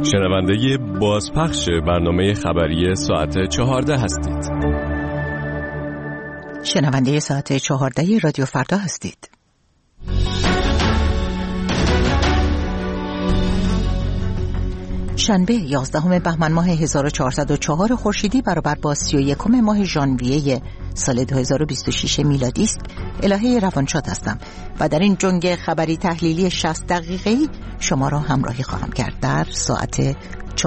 شنونده بازپخش برنامه خبری ساعت 14 هستید. شنونده ساعت 14 رادیو فردا هستید. شنبه 11 بهمن ماه 1404 خورشیدی برابر با 31 ماه ژانویه سال 2026 میلادی است. الهه روانشاد هستم و در این جنگ خبری تحلیلی 60 دقیقه‌ای شما را همراهی خواهم کرد در ساعت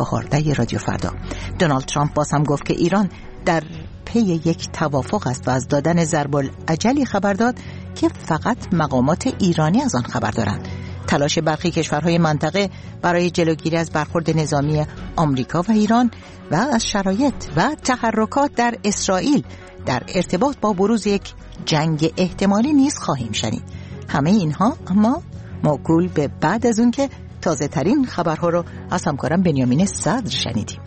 14 رادیو فردا. دونالد ترامپ باز هم گفت که ایران در پی یک توافق است و از دادن ضرب الاجلی خبر داد که فقط مقامات ایرانی از آن خبر دارند. تلاش برخی کشورهای منطقه برای جلوگیری از برخورد نظامی آمریکا و ایران و از شرایط و تحرکات در اسرائیل در ارتباط با بروز یک جنگ احتمالی نیز خواهیم شنید. همه اینها اما موکول به بعد از اون که تازه ترین خبرها رو از همکارم بنیامین صدر شنیدیم.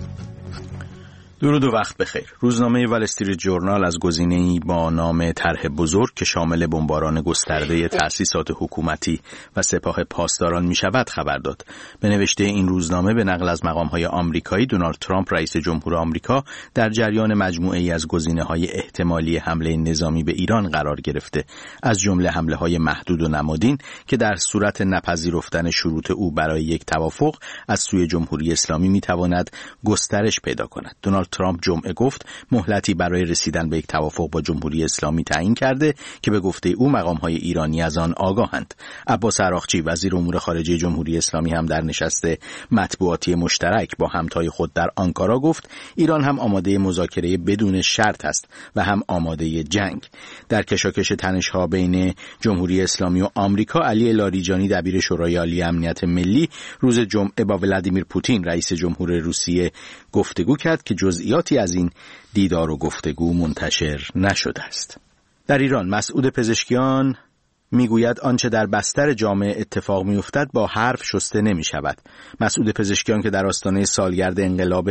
درود و وقت بخیر. روزنامه وال استریت جورنال از گزینه‌ای با نام طرح بزرگ که شامل بمباران گسترده تأسیسات حکومتی و سپاه پاسداران می‌شود خبر داد. به نوشته این روزنامه به نقل از مقام‌های آمریکایی، دونالد ترامپ رئیس جمهور آمریکا در جریان مجموعه‌ای از گزینه‌های احتمالی حمله نظامی به ایران قرار گرفته، از جمله حمله‌های محدود و نمادین که در صورت نپذیرفتن شروط او برای یک توافق از سوی جمهوری اسلامی می‌تواند گسترش پیدا کند. دونالد ترامپ جمعه گفت مهلتی برای رسیدن به یک توافق با جمهوری اسلامی تعیین کرده که به گفته او مقام‌های ایرانی از آن آگاهند. عباس عراقچی وزیر امور خارجه جمهوری اسلامی هم در نشست مطبوعاتی مشترک با همتای خود در آنکارا گفت ایران هم آماده مذاکره بدون شرط است و هم آماده جنگ. در کشاکش تنش‌ها بین جمهوری اسلامی و آمریکا، علی لاریجانی دبیر شورای عالی امنیت ملی روز جمعه با ولادیمیر پوتین رئیس جمهور روسیه گفتگو کرد که جزئیاتی از این دیدار و گفتگو منتشر نشده است. در ایران مسعود پزشکیان میگوید آنچه در بستر جامعه اتفاق میافتد با حرف شسته نمی شود. مسعود پزشکیان که در آستانه سالگرد انقلاب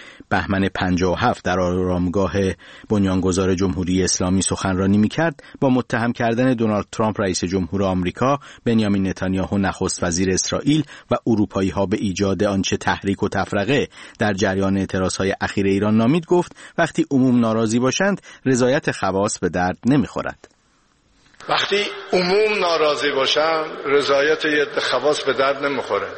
بهمن 57 در آرامگاه بنیانگذار جمهوری اسلامی سخنرانی میکرد، با متهم کردن دونالد ترامپ رئیس جمهور آمریکا، بنیامین نتانیاهو نخست وزیر اسرائیل و اروپایی ها به ایجاد آنچه تحریک و تفرقه در جریان اعتراضهای اخیر ایران نامید، گفت وقتی عموم ناراضی باشند رضایت خواص به درد نمیخورد. وقتی عموم ناراضی باشن رضایت یه خواص به درد نمیخوره.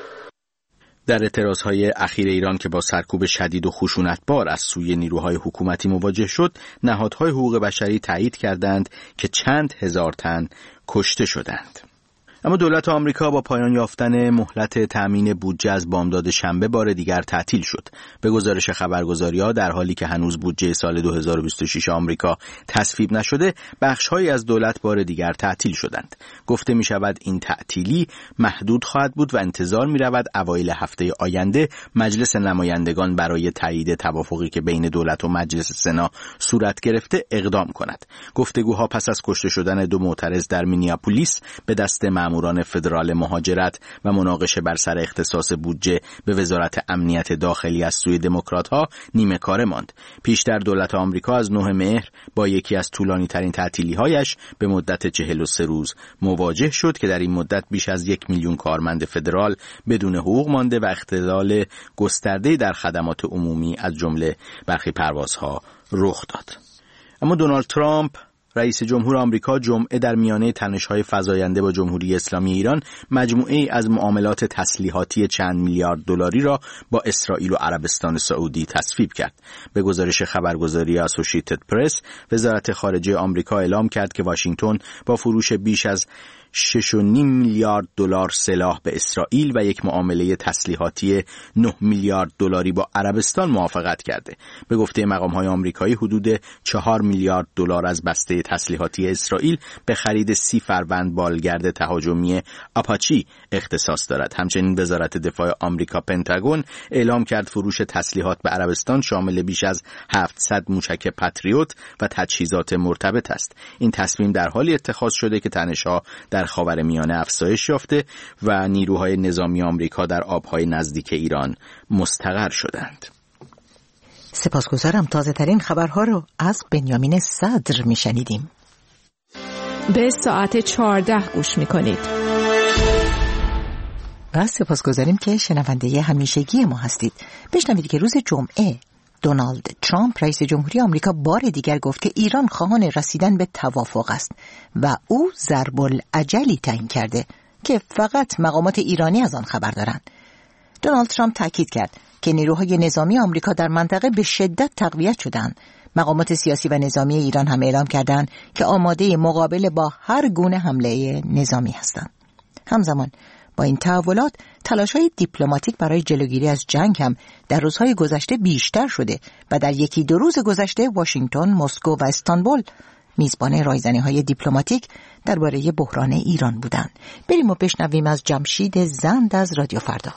در اعتراضهای اخیر ایران که با سرکوب شدید و خشونتبار از سوی نیروهای حکومتی مواجه شد، نهادهای حقوق بشری تایید کردند که چند هزار تن کشته شدند. اما دولت آمریکا با پایان یافتن مهلت تأمین بودجه از بامداد شنبه بار دیگر تعطیل شد. به گزارش خبرگزاری‌ها در حالی که هنوز بودجه سال 2026 آمریکا تصویب نشده، بخش‌هایی از دولت بار دیگر تعطیل شدند. گفته می‌شود این تعطیلی محدود خواهد بود و انتظار می‌رود اوایل هفته آینده مجلس نمایندگان برای تایید توافقی که بین دولت و مجلس سنا صورت گرفته اقدام کند. گفتگوها پس از کشته شدن دو معترض در مینیاپولیس به دست ماموران فدرال مهاجرت و مناقشه بر سر اختصاص بودجه به وزارت امنیت داخلی از سوی دموکرات‌ها نیمه کاره ماند. پیشتر دولت آمریکا از 9 مهر با یکی از طولانی‌ترین تعطیلی‌هایش به مدت 43 روز مواجه شد که در این مدت بیش از 1 میلیون کارمند فدرال بدون حقوق مانده و اختلال گسترده‌ای در خدمات عمومی از جمله برخی پروازها رخ داد. اما دونالد ترامپ رئیس جمهور آمریکا جمعه در میانه تنش‌های فزاینده با جمهوری اسلامی ایران مجموعه‌ای از معاملات تسلیحاتی چند میلیارد دلاری را با اسرائیل و عربستان سعودی تصویب کرد. به گزارش خبرگزاری اسوسییتد پرس، وزارت خارجه آمریکا اعلام کرد که واشنگتن با فروش بیش از 6.5 میلیارد دلار سلاح به اسرائیل و یک معامله تسلیحاتی 9 میلیارد دلاری با عربستان موافقت کرده. به گفته مقام‌های آمریکایی حدود 4 میلیارد دلار از بسته تسلیحاتی اسرائیل به خرید 30 فروند بالگرد تهاجمی آپاچی اختصاص دارد. همچنین وزارت دفاع آمریکا پنتاگون اعلام کرد فروش تسلیحات به عربستان شامل بیش از 700 موشک پاتریوت و تجهیزات مرتبط است. این تصمیم در حالی اتخاذ شده که تنش‌ها در خاورمیانه افزایش یافته و نیروهای نظامی آمریکا در آبهای نزدیک ایران مستقر شدند. سپاسگزارم. تازه ترین خبرها رو از بنیامین صدر میشنیدیم. به ساعت 14 گوش میکنید. و سپاسگزاریم که شنونده همیشگی ما هستید. بشنوید که روز جمعه دونالد ترامپ رئیس جمهوری آمریکا بار دیگر گفت که ایران خواهان رسیدن به توافق است و او ضرب العجلی تعیین کرده که فقط مقامات ایرانی از آن خبر دارند. دونالد ترامپ تاکید کرد که نیروهای نظامی آمریکا در منطقه به شدت تقویت شدند. مقامات سیاسی و نظامی ایران هم اعلام کردند که آماده مقابله با هر گونه حمله نظامی هستند. همزمان با این تحولات تلاش‌های دیپلماتیک برای جلوگیری از جنگ هم در روزهای گذشته بیشتر شده و در یکی دو روز گذشته واشنگتن، مسکو و استانبول میزبان رایزنی‌های دیپلماتیک درباره بحران ایران بودند. بریم و بشنویم از جمشید زند از رادیو فردا.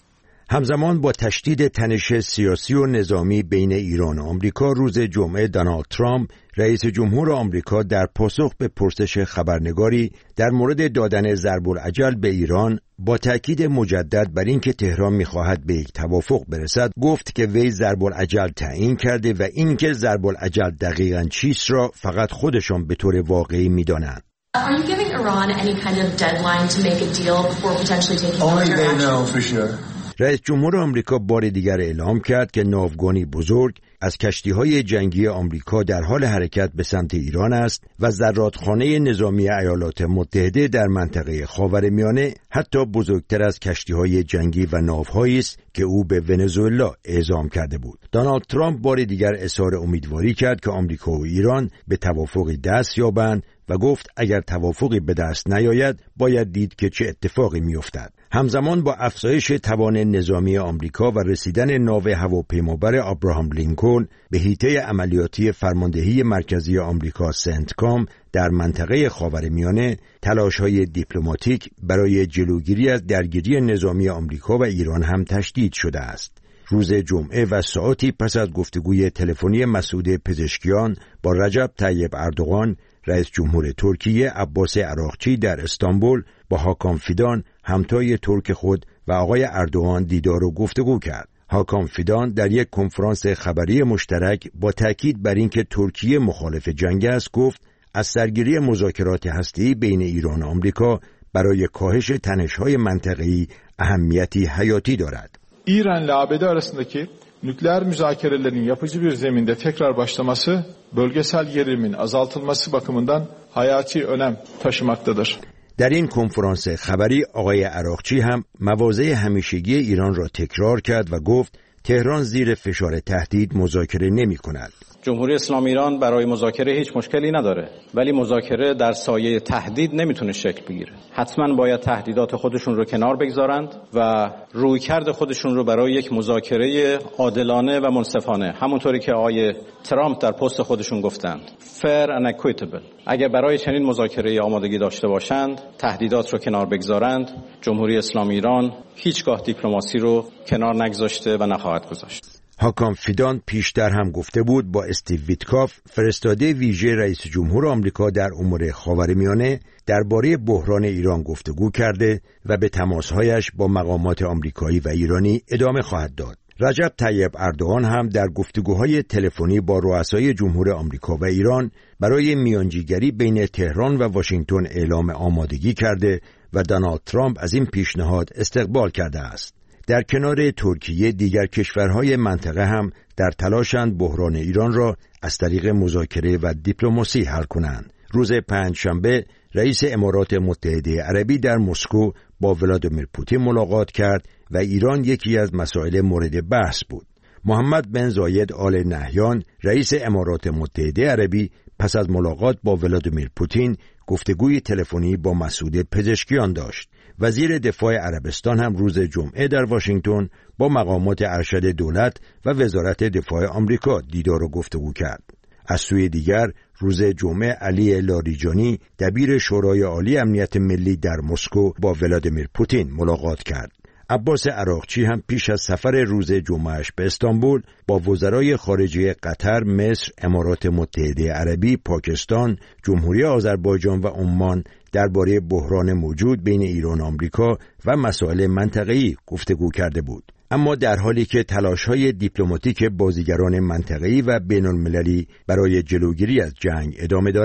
همزمان با تشدید تنش سیاسی و نظامی بین ایران و آمریکا، روز جمعه دونالد ترامپ رئیس جمهور آمریکا در پاسخ به پرسش خبرنگاری در مورد دادن ضرب العجل به ایران با تاکید مجدد بر اینکه تهران می‌خواهد به یک توافق برسد گفت که وی ضرب العجل تعیین کرده و اینکه ضرب العجل دقیقاً چیست را فقط خودشان به طور واقعی می‌دانند. Are you giving Iran any kind of deadline to make a deal before potentially taking military action? Only they know for sure. رئیس جمهور آمریکا بار دیگر اعلام کرد که ناوگانی بزرگ از کشتی‌های جنگی آمریکا در حال حرکت به سمت ایران است و زرادخانه نظامی ایالات متحده در منطقه خاورمیانه حتی بزرگتر از کشتی‌های جنگی و ناوهایی است که او به ونزوئلا اعزام کرده بود. دونالد ترامپ بار دیگر اظهار امیدواری کرد که آمریکا و ایران به توافقی دست یابند و گفت اگر توافقی به دست نیاید باید دید که چه اتفاقی می‌افتد. همزمان با افزایش توان نظامی آمریکا و رسیدن ناو هواپیمابر ابراهام لینکلن به حیطه عملیاتی فرماندهی مرکزی آمریکا سنتکام در منطقه خاورمیانه، تلاش‌های دیپلماتیک برای جلوگیری از درگیری نظامی آمریکا و ایران هم تشدید شده است. روز جمعه و ساعتی پس از گفتگوی تلفنی مسعود پزشکیان با رجب طیب اردوغان، رئیس جمهور ترکیه عباس عراقچی در استانبول با هاکان فیدان همتای ترک خود و آقای اردوغان دیدار و گفتگو کرد. هاکان فیدان در یک کنفرانس خبری مشترک با تاکید بر اینکه ترکیه مخالف جنگ است گفت از سرگیری مذاکرات هسته‌ای بین ایران و آمریکا برای کاهش تنش‌های منطقه‌ای اهمیتی حیاتی دارد. İran ile ABD arasındaki nükleer müzakerelerin yapıcı bir zeminde tekrar başlaması bölgesel gerilimin azaltılması bakımından hayati önem taşımaktadır. در این کنفرانس خبری آقای عراقچی هم مواضع همیشگی ایران را تکرار کرد و گفت تهران زیر فشار تهدید مذاکره نمی‌کند. جمهوری اسلامی ایران برای مذاکره هیچ مشکلی نداره، ولی مذاکره در سایه تهدید نمیتونه شکل بگیره. حتما باید تهدیدات خودشون رو کنار بگذارند و رویکرد خودشون رو برای یک مذاکره عادلانه و منصفانه، همونطوری که آقای ترامپ در پست خودشون گفتند، fair and equitable. اگر برای چنین مذاکره آمادگی داشته باشند، تهدیدات رو کنار بگذارند، جمهوری اسلامی ایران هیچگاه دیپلماسی رو کنار نگذاشته و نخواهد گذاشت. هاکان فیدان پیشتر هم گفته بود با استیو ویتکاف، فرستاده ویژه رئیس جمهور آمریکا در امور خاورمیانه، درباره بحران ایران گفتگو کرده و به تماسهایش با مقامات آمریکایی و ایرانی ادامه خواهد داد. رجب طیب اردوغان هم در گفتگوهای تلفنی با رؤسای جمهور آمریکا و ایران برای میانجیگری بین تهران و واشنگتن اعلام آمادگی کرده و دونالد ترامپ از این پیشنهاد استقبال کرده است. در کنار ترکیه دیگر کشورهای منطقه هم در تلاشند بحران ایران را از طریق مذاکره و دیپلماسی حل کنند. روز پنجشنبه رئیس امارات متحده عربی در مسکو با ولادیمیر پوتین ملاقات کرد و ایران یکی از مسائل مورد بحث بود. محمد بن زاید آل نهیان رئیس امارات متحده عربی پس از ملاقات با ولادیمیر پوتین گفتگوی تلفنی با مسعود پزشکیان داشت. وزیر دفاع عربستان هم روز جمعه در واشنگتن با مقامات ارشد دولت و وزارت دفاع آمریکا دیدار و گفتگو کرد. از سوی دیگر روز جمعه علی لاریجانی دبیر شورای عالی امنیت ملی در مسکو با ولادیمیر پوتین ملاقات کرد. عباس عراقچی هم پیش از سفر روز جمعهش به استانبول با وزرای خارجه قطر، مصر، امارات متحده عربی، پاکستان، جمهوری آذربایجان و عمان درباره بحران موجود بین ایران و آمریکا و مسائل منطقه‌ای گفتگو کرده بود. اما در حالی که تلاش‌های دیپلماتیک بازیگران منطقه‌ای و بین‌المللی برای جلوگیری از جنگ ادامه دارد،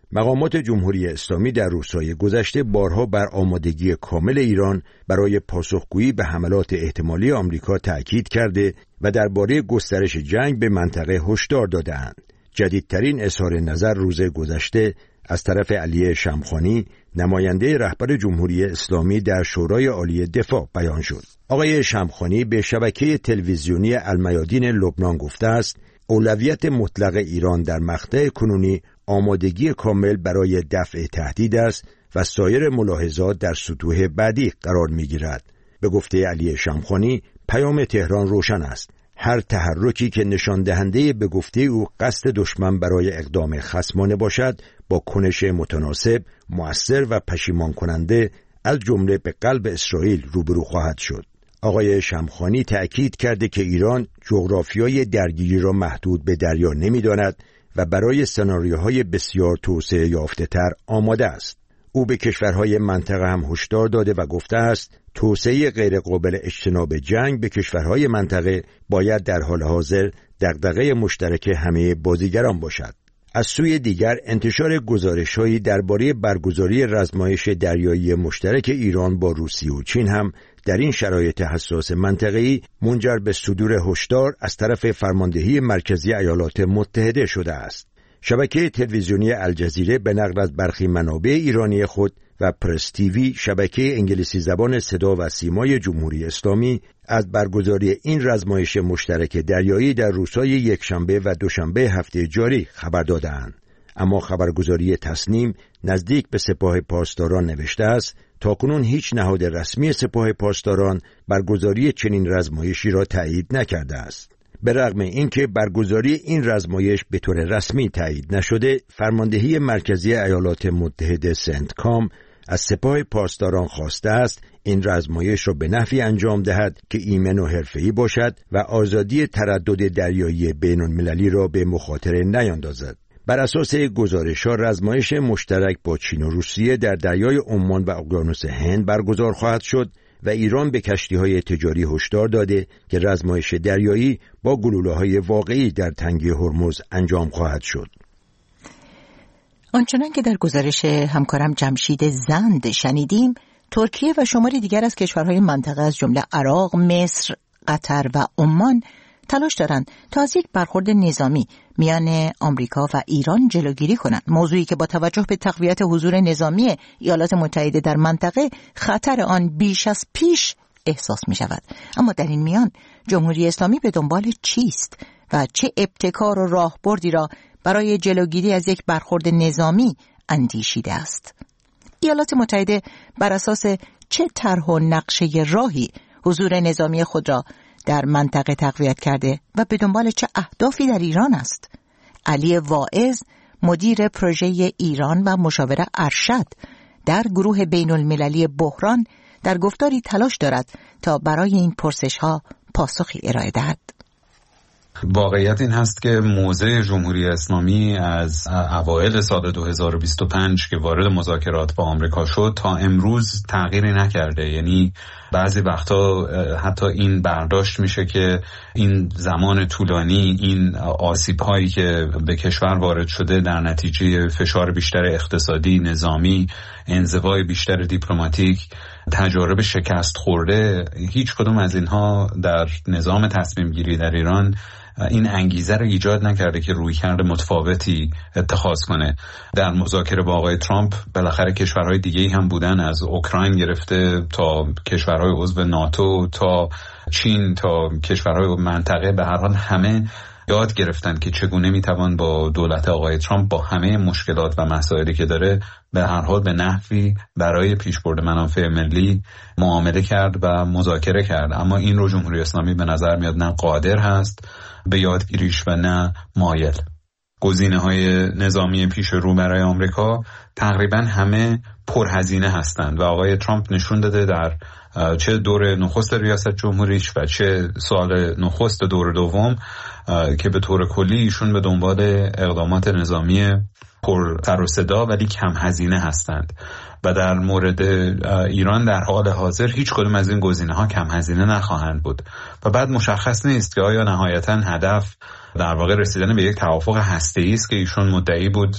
مقامات جمهوری اسلامی در روزهای گذشته بارها بر آمادگی کامل ایران برای پاسخگویی به حملات احتمالی آمریکا تأکید کرده و درباره گسترش جنگ به منطقه هشدار داده‌اند. جدیدترین اظهار نظر روز گذشته از طرف علی شمخانی، نماینده رهبر جمهوری اسلامی در شورای عالی دفاع بیان شد. آقای شمخانی به شبکه تلویزیونی المیادین لبنان گفته است اولویت مطلق ایران در مقطع کنونی آمادگی کامل برای دفع تهدید است و سایر ملاحظات در سطوح بعدی قرار می‌گیرد. به گفته علی شمخانی پیام تهران روشن است. هر تحرکی که نشان دهنده به گفته او قصد دشمن برای اقدام خصمانه باشد با کنش متناسب، مؤثر و پشیمان کننده از جمله به قلب اسرائیل روبرو خواهد شد. آقای شمخانی تأکید کرده که ایران جغرافیای درگیری را محدود به دریا نمی‌داند و برای سناریوهای بسیار توسعه یافته‌تر آماده است. او به کشورهای منطقه هم هشدار داده و گفته است توسعه غیرقابل اجتناب جنگ به کشورهای منطقه باید در حال حاضر دغدغه مشترک همه بازیگران باشد. از سوی دیگر انتشار گزارش‌هایی درباره برگزاری رزمایش دریایی مشترک ایران با روسیه و چین هم در این شرایط حساس منطقه‌ای منجر به صدور هشدار از طرف فرماندهی مرکزی ایالات متحده شده است. شبکه تلویزیونی الجزیره به نقل از برخی منابع ایرانی خود و پرس تیوی شبکه انگلیسی زبان صدا و سیمای جمهوری اسلامی از برگزاری این رزمایش مشترک دریایی در روزهای یکشنبه و دوشنبه هفته جاری خبر دادند. اما خبرگزاری تصنیم نزدیک به سپاه پاسداران نوشته است تاکنون هیچ نهاد رسمی سپاه پاسداران برگزاری چنین رزمایشی را تایید نکرده است. به رغم اینکه برگزاری این رزمایش به طور رسمی تایید نشده، فرماندهی مرکزی ایالات متحده سنتکام از سپاه پاسداران خواسته است این رزمایش را به نحوی انجام دهد که ایمن و حرفه‌ای باشد و آزادی تردد دریایی بین‌المللی را به مخاطره نیندازد. بر اساس گزارش‌ها رزمایش مشترک با چین و روسیه در دریای عمان و اقیانوس هند برگزار خواهد شد و ایران به کشتی‌های تجاری هشدار داده که رزمایش دریایی با گلوله‌های واقعی در تنگه هرمز انجام خواهد شد. آنچنان که در گزارش همکارم جمشید زند شنیدیم، ترکیه و شماری دیگر از کشورهای منطقه از جمله عراق، مصر، قطر و عمان تلاش دارند تا از یک برخورد نظامی میان آمریکا و ایران جلوگیری کنند، موضوعی که با توجه به تقویت حضور نظامی ایالات متحده در منطقه خطر آن بیش از پیش احساس می شود. اما در این میان جمهوری اسلامی به دنبال چیست و چه ابتکار و راهبردی را برای جلوگیری از یک برخورد نظامی اندیشیده است؟ ایالات متحده بر اساس چه طرح و نقشه راهی حضور نظامی خود را در منطقه تقویت کرده و به دنبال چه اهدافی در ایران است؟ علی واعظ، مدیر پروژه ایران و مشاور ارشد در گروه بین المللی بحران، در گفتاری تلاش دارد تا برای این پرسش‌ها پاسخی ارائه دهد. واقعیت این هست که موضع جمهوری اسلامی از اوایل سال 2025 که وارد مذاکرات با آمریکا شد تا امروز تغییری نکرده. یعنی بعضی وقتا حتی این برداشت میشه که این زمان طولانی، این آسیب‌هایی که به کشور وارد شده در نتیجه فشار بیشتر اقتصادی، نظامی، انزوای بیشتر دیپلماتیک، تجارب شکست خورده، هیچ کدوم از اینها در نظام تصمیم گیری در ایران این انگیزه رو ایجاد نکرده که رویکرد متفاوتی اتخاذ کنه. در مذاکره با آقای ترامپ بالاخره کشورهای دیگه‌ای هم بودن، از اوکراین گرفته تا کشورهای عضو ناتو تا چین تا کشورهای منطقه، به هر حال همه یاد گرفتن که چگونه میتوان با دولت آقای ترامپ با همه مشکلات و مسائلی که داره به هر حال به نحوی برای پیشبرد منافع ملی معامله کرد و مذاکره کرد. اما این رو جمهوری اسلامی به نظر میاد نه قادر هست به یادگیریش و نه مایل. گزینه‌های نظامی پیش رو برای آمریکا تقریبا همه پرهزینه هستند و آقای ترامپ نشون داده در چه دور نخست ریاست جمهوریش و چه سال نخست دور دوم که به طور کلی ایشون به دنبال اقدامات نظامی پر سر و صدا ولی کم هزینه هستند. و در مورد ایران در حال حاضر هیچ کدوم از این گزینه‌ها کم هزینه نخواهند بود و بعد مشخص نیست که آیا نهایتاً هدف در واقع رسیدن به یک توافق هسته‌ای است که ایشون مدعی بود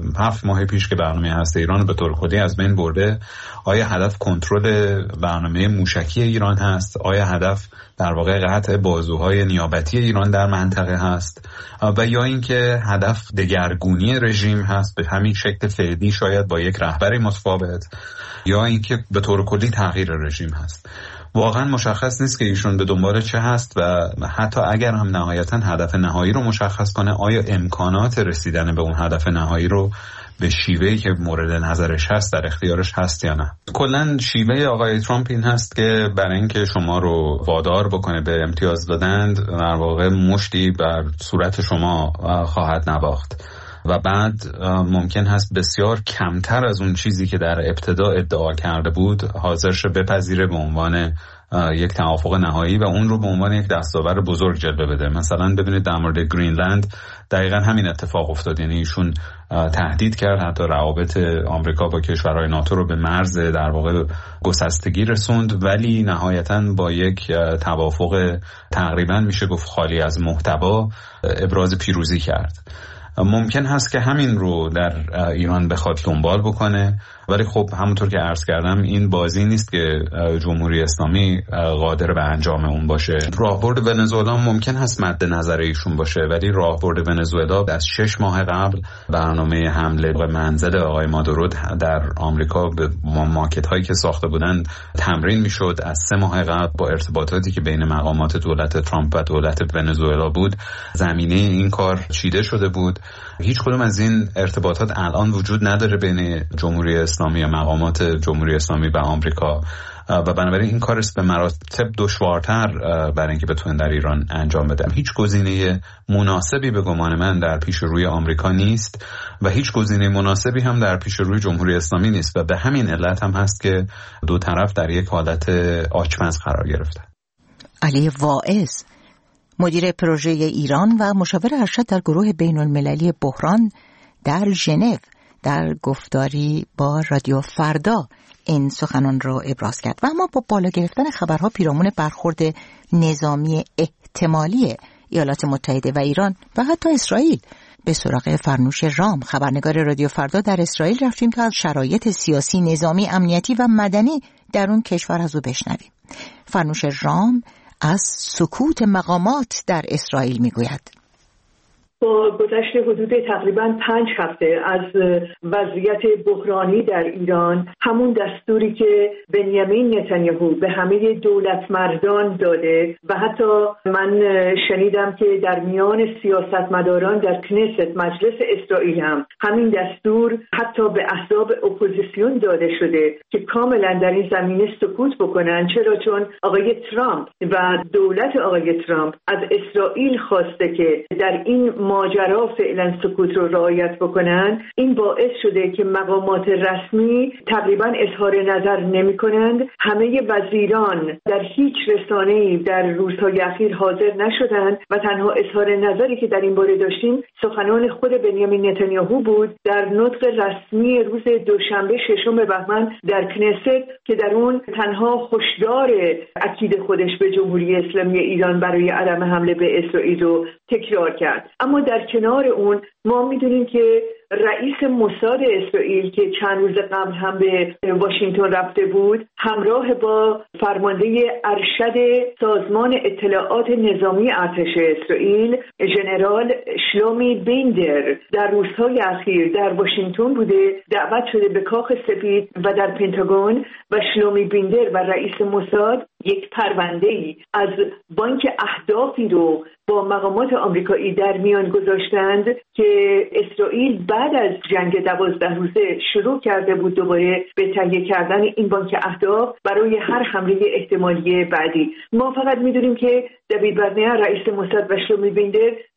7 ماه پیش که برنامه هسته ایران رو به طور کلی از بین برده. آیا هدف کنترل برنامه موشکی ایران هست؟ آیا هدف در واقع قطع بازوهای نیابتی ایران در منطقه هست؟ و یا اینکه هدف دگرگونی رژیم هست به همین شکل فعلی، شاید با یک رهبری متفاوت، یا اینکه به طور کلی تغییر رژیم هست؟ واقعا مشخص نیست که ایشون به دنبال چه هست و حتی اگر هم نهایتا هدف نهایی رو مشخص کنه، آیا امکانات رسیدن به اون هدف نهایی رو به شیوهی که مورد نظرش هست در اختیارش هست یا نه. کلا شیوه آقای ترامپ این هست که برای اینکه شما رو وادار بکنه به امتیاز دادن، در واقع مشتی بر صورت شما خواهد نواخت و بعد ممکن هست بسیار کمتر از اون چیزی که در ابتدا ادعا کرده بود حاضر شه بپذیره به عنوان یک توافق نهایی و اون رو به عنوان یک دستاورد بزرگ جلوه بده. مثلا ببینید در مورد گرینلند دقیقا همین اتفاق افتاد، یعنی ایشون تهدید کرد حتی روابط آمریکا با کشورهای ناتو رو به مرز در واقع گسستگی رسوند، ولی نهایتاً با یک توافق تقریبا میشه گفت خالی از محتوا ابراز پیروزی کرد. ممکن هست که همین رو در ایران بخواد دنبال بکنه، ولی خب همونطور که عرض کردم این بازی نیست که جمهوری اسلامی قادر به انجام اون باشه. راهبرد ونزوئلا ممکن هست مد نظر ایشون باشه، ولی راهبرد ونزوئلا از 6 ماه قبل برنامه حمله به منزل آقای مادورو در آمریکا به ماکت هایی که ساخته بودن تمرین میشد. از 3 ماه قبل با ارتباطاتی که بین مقامات دولت ترامپ و دولت ونزوئلا بود زمینه این کار چیده شده بود. هیچ کدوم از این ارتباطات الان وجود نداره بین جمهوری اسلامی و مقامات جمهوری اسلامی و آمریکا و بنابراین این کار است به مراتب دشوارتر برای اینکه بتونن در ایران انجام بدن. هیچ گزینه مناسبی به گمان من در پیش روی آمریکا نیست و هیچ گزینه مناسبی هم در پیش روی جمهوری اسلامی نیست و به همین علت هم هست که دو طرف در یک حالت آچمز قرار گرفتن. علی واعظ، مدیر پروژه ایران و مشاور ارشد در گروه بین المللی بحران در ژنو، در گفتاری با رادیو فردا این سخنان را ابراز کرد. و اما با بالا گرفتن خبرها پیرامون برخورد نظامی احتمالی ایالات متحده و ایران و حتی اسرائیل به سراغ فرنوش رام، خبرنگار رادیو فردا در اسرائیل رفتیم تا از شرایط سیاسی، نظامی، امنیتی و مدنی در اون کشور از او بشنویم. فرنوش رام از سکوت مقامات در اسرائیل میگوید. با گذشت حدود تقریباً 5 هفته از وضعیت بحرانی در ایران، همون دستوری که بنیامین نتانیاهو به همه دولت مردان داده و حتی من شنیدم که در میان سیاستمداران در کنست مجلس اسرائیل هم همین دستور حتی به احزاب اپوزیسیون داده شده که کاملا در این زمینه سکوت بکنن. چرا؟ چون آقای ترامپ و دولت آقای ترامپ از اسرائیل خواسته که در این ماجرا فعلا سکوت رو رعایت بکنن. این باعث شده که مقامات رسمی تقریبا اظهار نظر نمی کنند. همه وزیران در هیچ رسانه‌ای در روزهای اخیر حاضر نشدند و تنها اظهار نظری که در این باره داشتیم سخنان خود بنیامین نتانیاهو بود در نطق رسمی روز دوشنبه 6 بهمن در کنست که در اون تنها هشدار اکید خودش به جمهوری اسلامی ایران برای عدم حمله به اسرائیل رو تکرار کرد. اما در کنار اون ما میدونیم که رئیس موساد اسرائیل که چند روز قبل هم به واشنگتن رفته بود، همراه با فرمانده ارشد سازمان اطلاعات نظامی ارتش اسرائیل ژنرال شلومی بیندر در روزهای اخیر در واشنگتن بوده، دعوت شده به کاخ سفید و در پنتاگون و شلومی بیندر و رئیس موساد یک پرونده‌ای از بانک اهدافی رو با مقامات آمریکایی در میان گذاشتند که اسرائیل بعد از جنگ 12 روزه شروع کرده بود دوباره به تهیه کردن این بانک اهداف برای هر حمله احتمالی بعدی. ما فقط میدونیم که دیوید برنر رئیس موساد و شلومی بیندر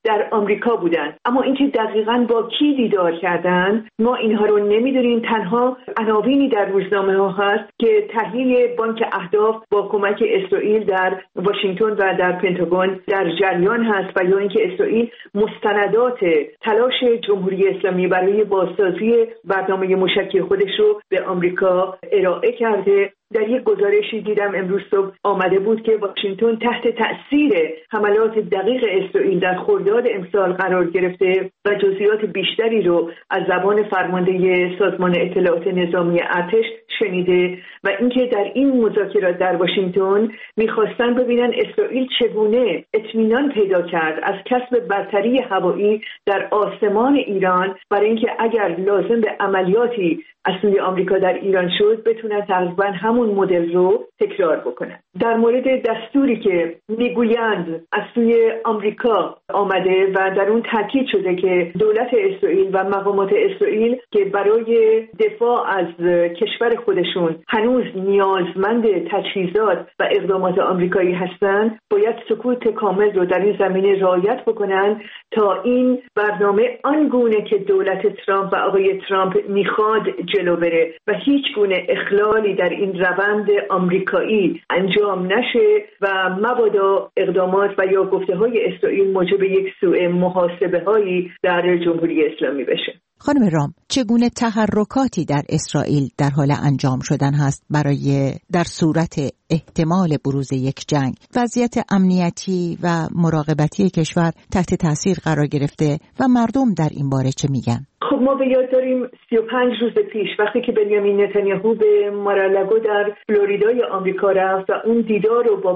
در آمریکا بودن، اما اینکه دقیقاً با کی دیدار کردن ما اینها رو نمیدونیم. تنها عناوینی در روزنامه ها هست که تحلیل بانک اهداف با کمک اسرائیل در واشنگتن و در پنتاگون در جریان هست، و یا اینکه اسرائیل مستندات تلاش جمهوری اسلامی برای بازسازی برنامه موشکی خودش رو به آمریکا ارائه کرده. در یک گزارشی دیدم امروز صبح آمده بود که واشنگتن تحت تأثیر حملات دقیق اسرائیل در خرداد امسال قرار گرفته و جزئیات بیشتری رو از زبان فرمانده سازمان اطلاعات نظامی ارتش شنیده، و اینکه در این مذاکرات در واشنگتن میخواستن ببینن اسرائیل چگونه اطمینان پیدا کرد از کسب برتری هوایی در آسمان ایران، برای اینکه اگر لازم به عملیاتی از سوی آمریکا در ایران شد بتونن تقریبا همون مدل رو تکرار بکنن. در مورد دستوری که میگویند از سوی آمریکا آمده و در اون تاکید شده که دولت اسرائیل و مقامات اسرائیل که برای دفاع از کشور خودشون هنوز نیازمند تجهیزات و اقدامات آمریکایی هستند، باید سکوت کامل رو در این زمینه رعایت بکنن تا این برنامه آنگونه که دولت ترامپ و آقای ترامپ میخواد جلو بره و هیچ گونه اخلالی در این روند آمریکایی انجام نشه و مبادا اقدامات و یا گفته‌های اسرائیل موجب یک سوء محاسبه هایی در جمهوری اسلامی بشه. خانم رام، چگونه تحرکاتی در اسرائیل در حال انجام شدن هست برای در صورت احتمال بروز یک جنگ؟ وضعیت امنیتی و مراقبتی کشور تحت تاثیر قرار گرفته و مردم در این باره چه میگن؟ خب ما به یاد داریم 35 روز پیش وقتی که بنیامین نتانیاهو به مارالگو در فلوریدای آمریکا رفت و اون دیدار رو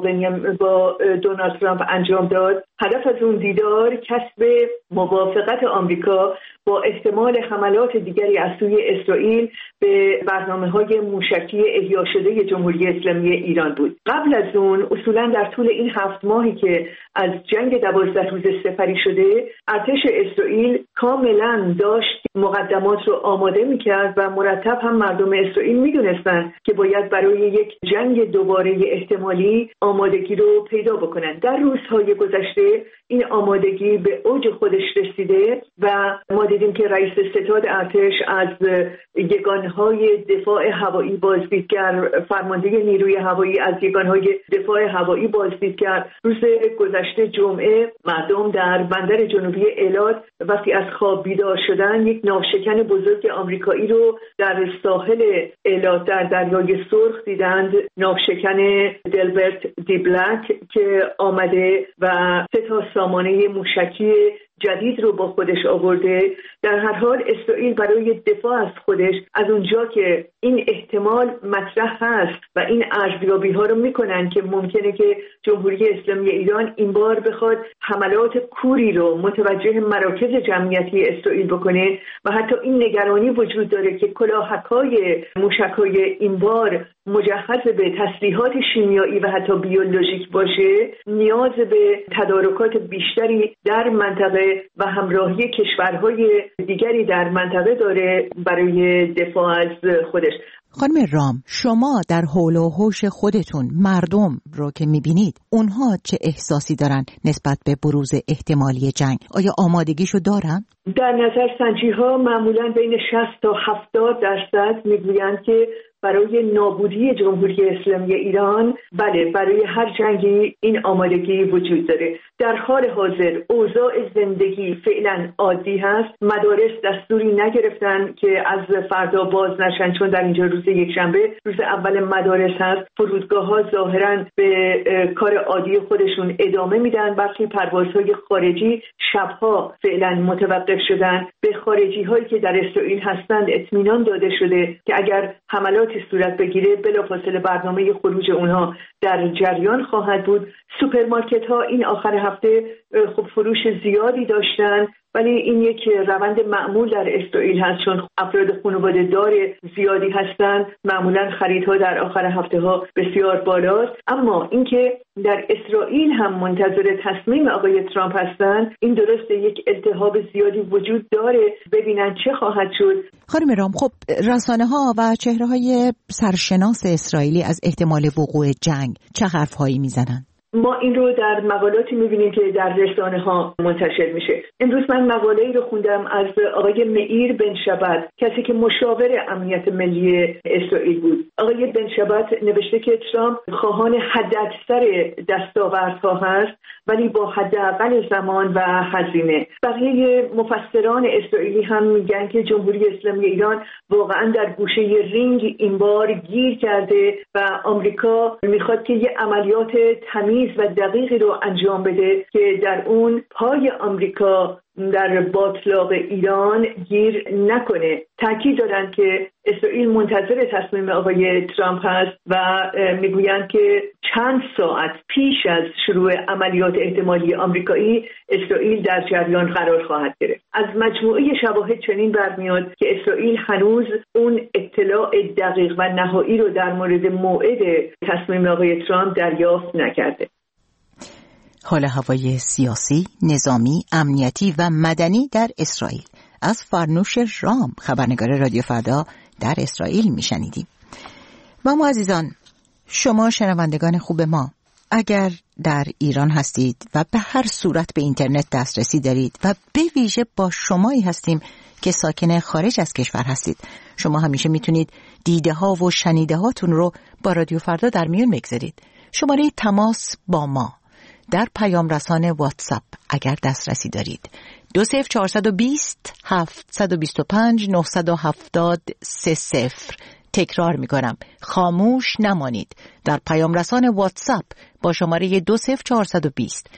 با دونالد ترامپ انجام داد، هدف از اون دیدار کسب موافقت آمریکا با احتمال حملات دیگری از سوی اسرائیل به برنامه‌های موشکی احیا شده جمهوری اسلامی ایران بود. قبل از اون اصولاً در طول این 7 ماهی که از جنگ 12 روز سپری شده، ارتش اسرائیل کاملاً داشت مقدمات رو آماده می‌کرد و مرتب هم مردم اسرائیل می‌دونستند که باید برای یک جنگ دوباره احتمالی آمادگی رو پیدا بکنن. در روزهای گذشته این آمادگی به اوج خودش رسیده و ما دیدیم که رئیس ستاد ارتش از یگانهای دفاع هوایی بازدید کرد، فرمانده نیروی هوایی از یگانهای دفاع هوایی بازدید کرد. روز گذشته جمعه مردم در بندر جنوبی ایلات وقتی از خواب بیدار شدن یک ناوشکن بزرگ آمریکایی رو در ساحل ایلات در دریای سرخ دیدند، ناوشکن دلبرت دی بلک که آمده و 3 تا سامانه موشکی جدید رو با خودش آورده. در هر حال اسرائیل برای دفاع از خودش از اونجا که این احتمال مطرح هست و این ارزیابی ها رو میکنن که ممکنه که جمهوری اسلامی ایران این بار بخواد حملات کوری رو متوجه مراکز جمعیتی اسرائیل بکنه و حتی این نگرانی وجود داره که کلاهک‌های موشک‌های این بار مجهز به تسلیحات شیمیایی و حتی بیولوژیک باشه، نیاز به تدارکات بیشتری در منطقه و همراهی کشورهای دیگری در منطقه داره برای دفاع از خودش. خانم رام، شما در حول و حوش خودتون مردم رو که میبینید، اونها چه احساسی دارن نسبت به بروز احتمالی جنگ؟ آیا آمادگیشو دارن؟ در نظر سنجی ها معمولاً بین 60 تا 70% میگویند که برای نابودی جمهوری اسلامی ایران، بله، برای هر جنگی این آمادگی وجود داره. در حال حاضر اوضاع زندگی فعلا عادی هست. مدارس دستوری نگرفتن که از فردا باز نشن، چون در اینجا روز یکشنبه روز اول مدارس هست. فرودگاه‌ها ظاهراً به کار عادی خودشون ادامه میدن. برخی پروازهای خارجی شبها فعلا متوقف شدن. به خارجی هایی که در اسرائیل هستند اطمینان داده شده که اگر حملات صورت بگیره بلافاصله برنامه خروج اونها در جریان خواهد بود. سوپرمارکت ها این آخر هفته خب فروش زیادی داشتن، ولی این یک روند معمول در اسرائیل هست، چون افراد خانواده دار زیادی هستند. معمولا خریدها در آخر هفته ها بسیار بالاست. اما اینکه در اسرائیل هم منتظر تصمیم آقای ترامپ هستند، این درسته، یک التهاب زیادی وجود داره، ببینن چه خواهد شد. خانم رام، خب رسانه ها و چهره های سرشناس اسرائیلی از احتمال وقوع جنگ چه حرفهایی میزنن؟ ما این رو در مقالاتی می‌بینیم که در رسانه‌ها منتشر میشه. امروز من مقاله‌ای رو خوندم از آقای مییر بن شبت، کسی که مشاور امنیت ملی اسرائیل بود. آقای بن شبت نوشته که ترامپ خواهان حداکثر دستاوردها هست ولی با حداقل زمان و هزینه. بقیه مفسران اسرائیلی هم میگن که جمهوری اسلامی ایران واقعا در گوشه رینگ این بار گیر کرده و آمریکا میخواد که یه عملیات تمیز و دقیقی رو انجام بده که در اون پای آمریکا در باطلاق ایران گیر نکنه. تاکید دارن که اسرائیل منتظر تصمیم آقای ترامپ هست و میگویند که چند ساعت پیش از شروع عملیات احتمالی آمریکایی اسرائیل در جریان قرار خواهد گرفت. از مجموعه شواهد چنین برمیاد که اسرائیل هنوز اون اطلاع دقیق و نهایی رو در مورد موعد تصمیم آقای ترامپ دریافت نکرده. حال هوای سیاسی، نظامی، امنیتی و مدنی در اسرائیل از فرنوش رام، خبرنگار رادیو فردا در اسرائیل میشنیدیم. و ما عزیزان، شما شنوندگان خوب ما، اگر در ایران هستید و به هر صورت به اینترنت دسترسی دارید و به ویژه با شمایی هستیم که ساکن خارج از کشور هستید، شما همیشه میتونید دیده ها و شنیده هاتون رو با رادیو فردا در میون بگذارید. شماره تماس با ما در پیام رسان واتساپ اگر دسترسی دارید 20420 725 970 30. تکرار میکنم، خاموش نمانید. در پیام رسان واتساپ با شماره 20420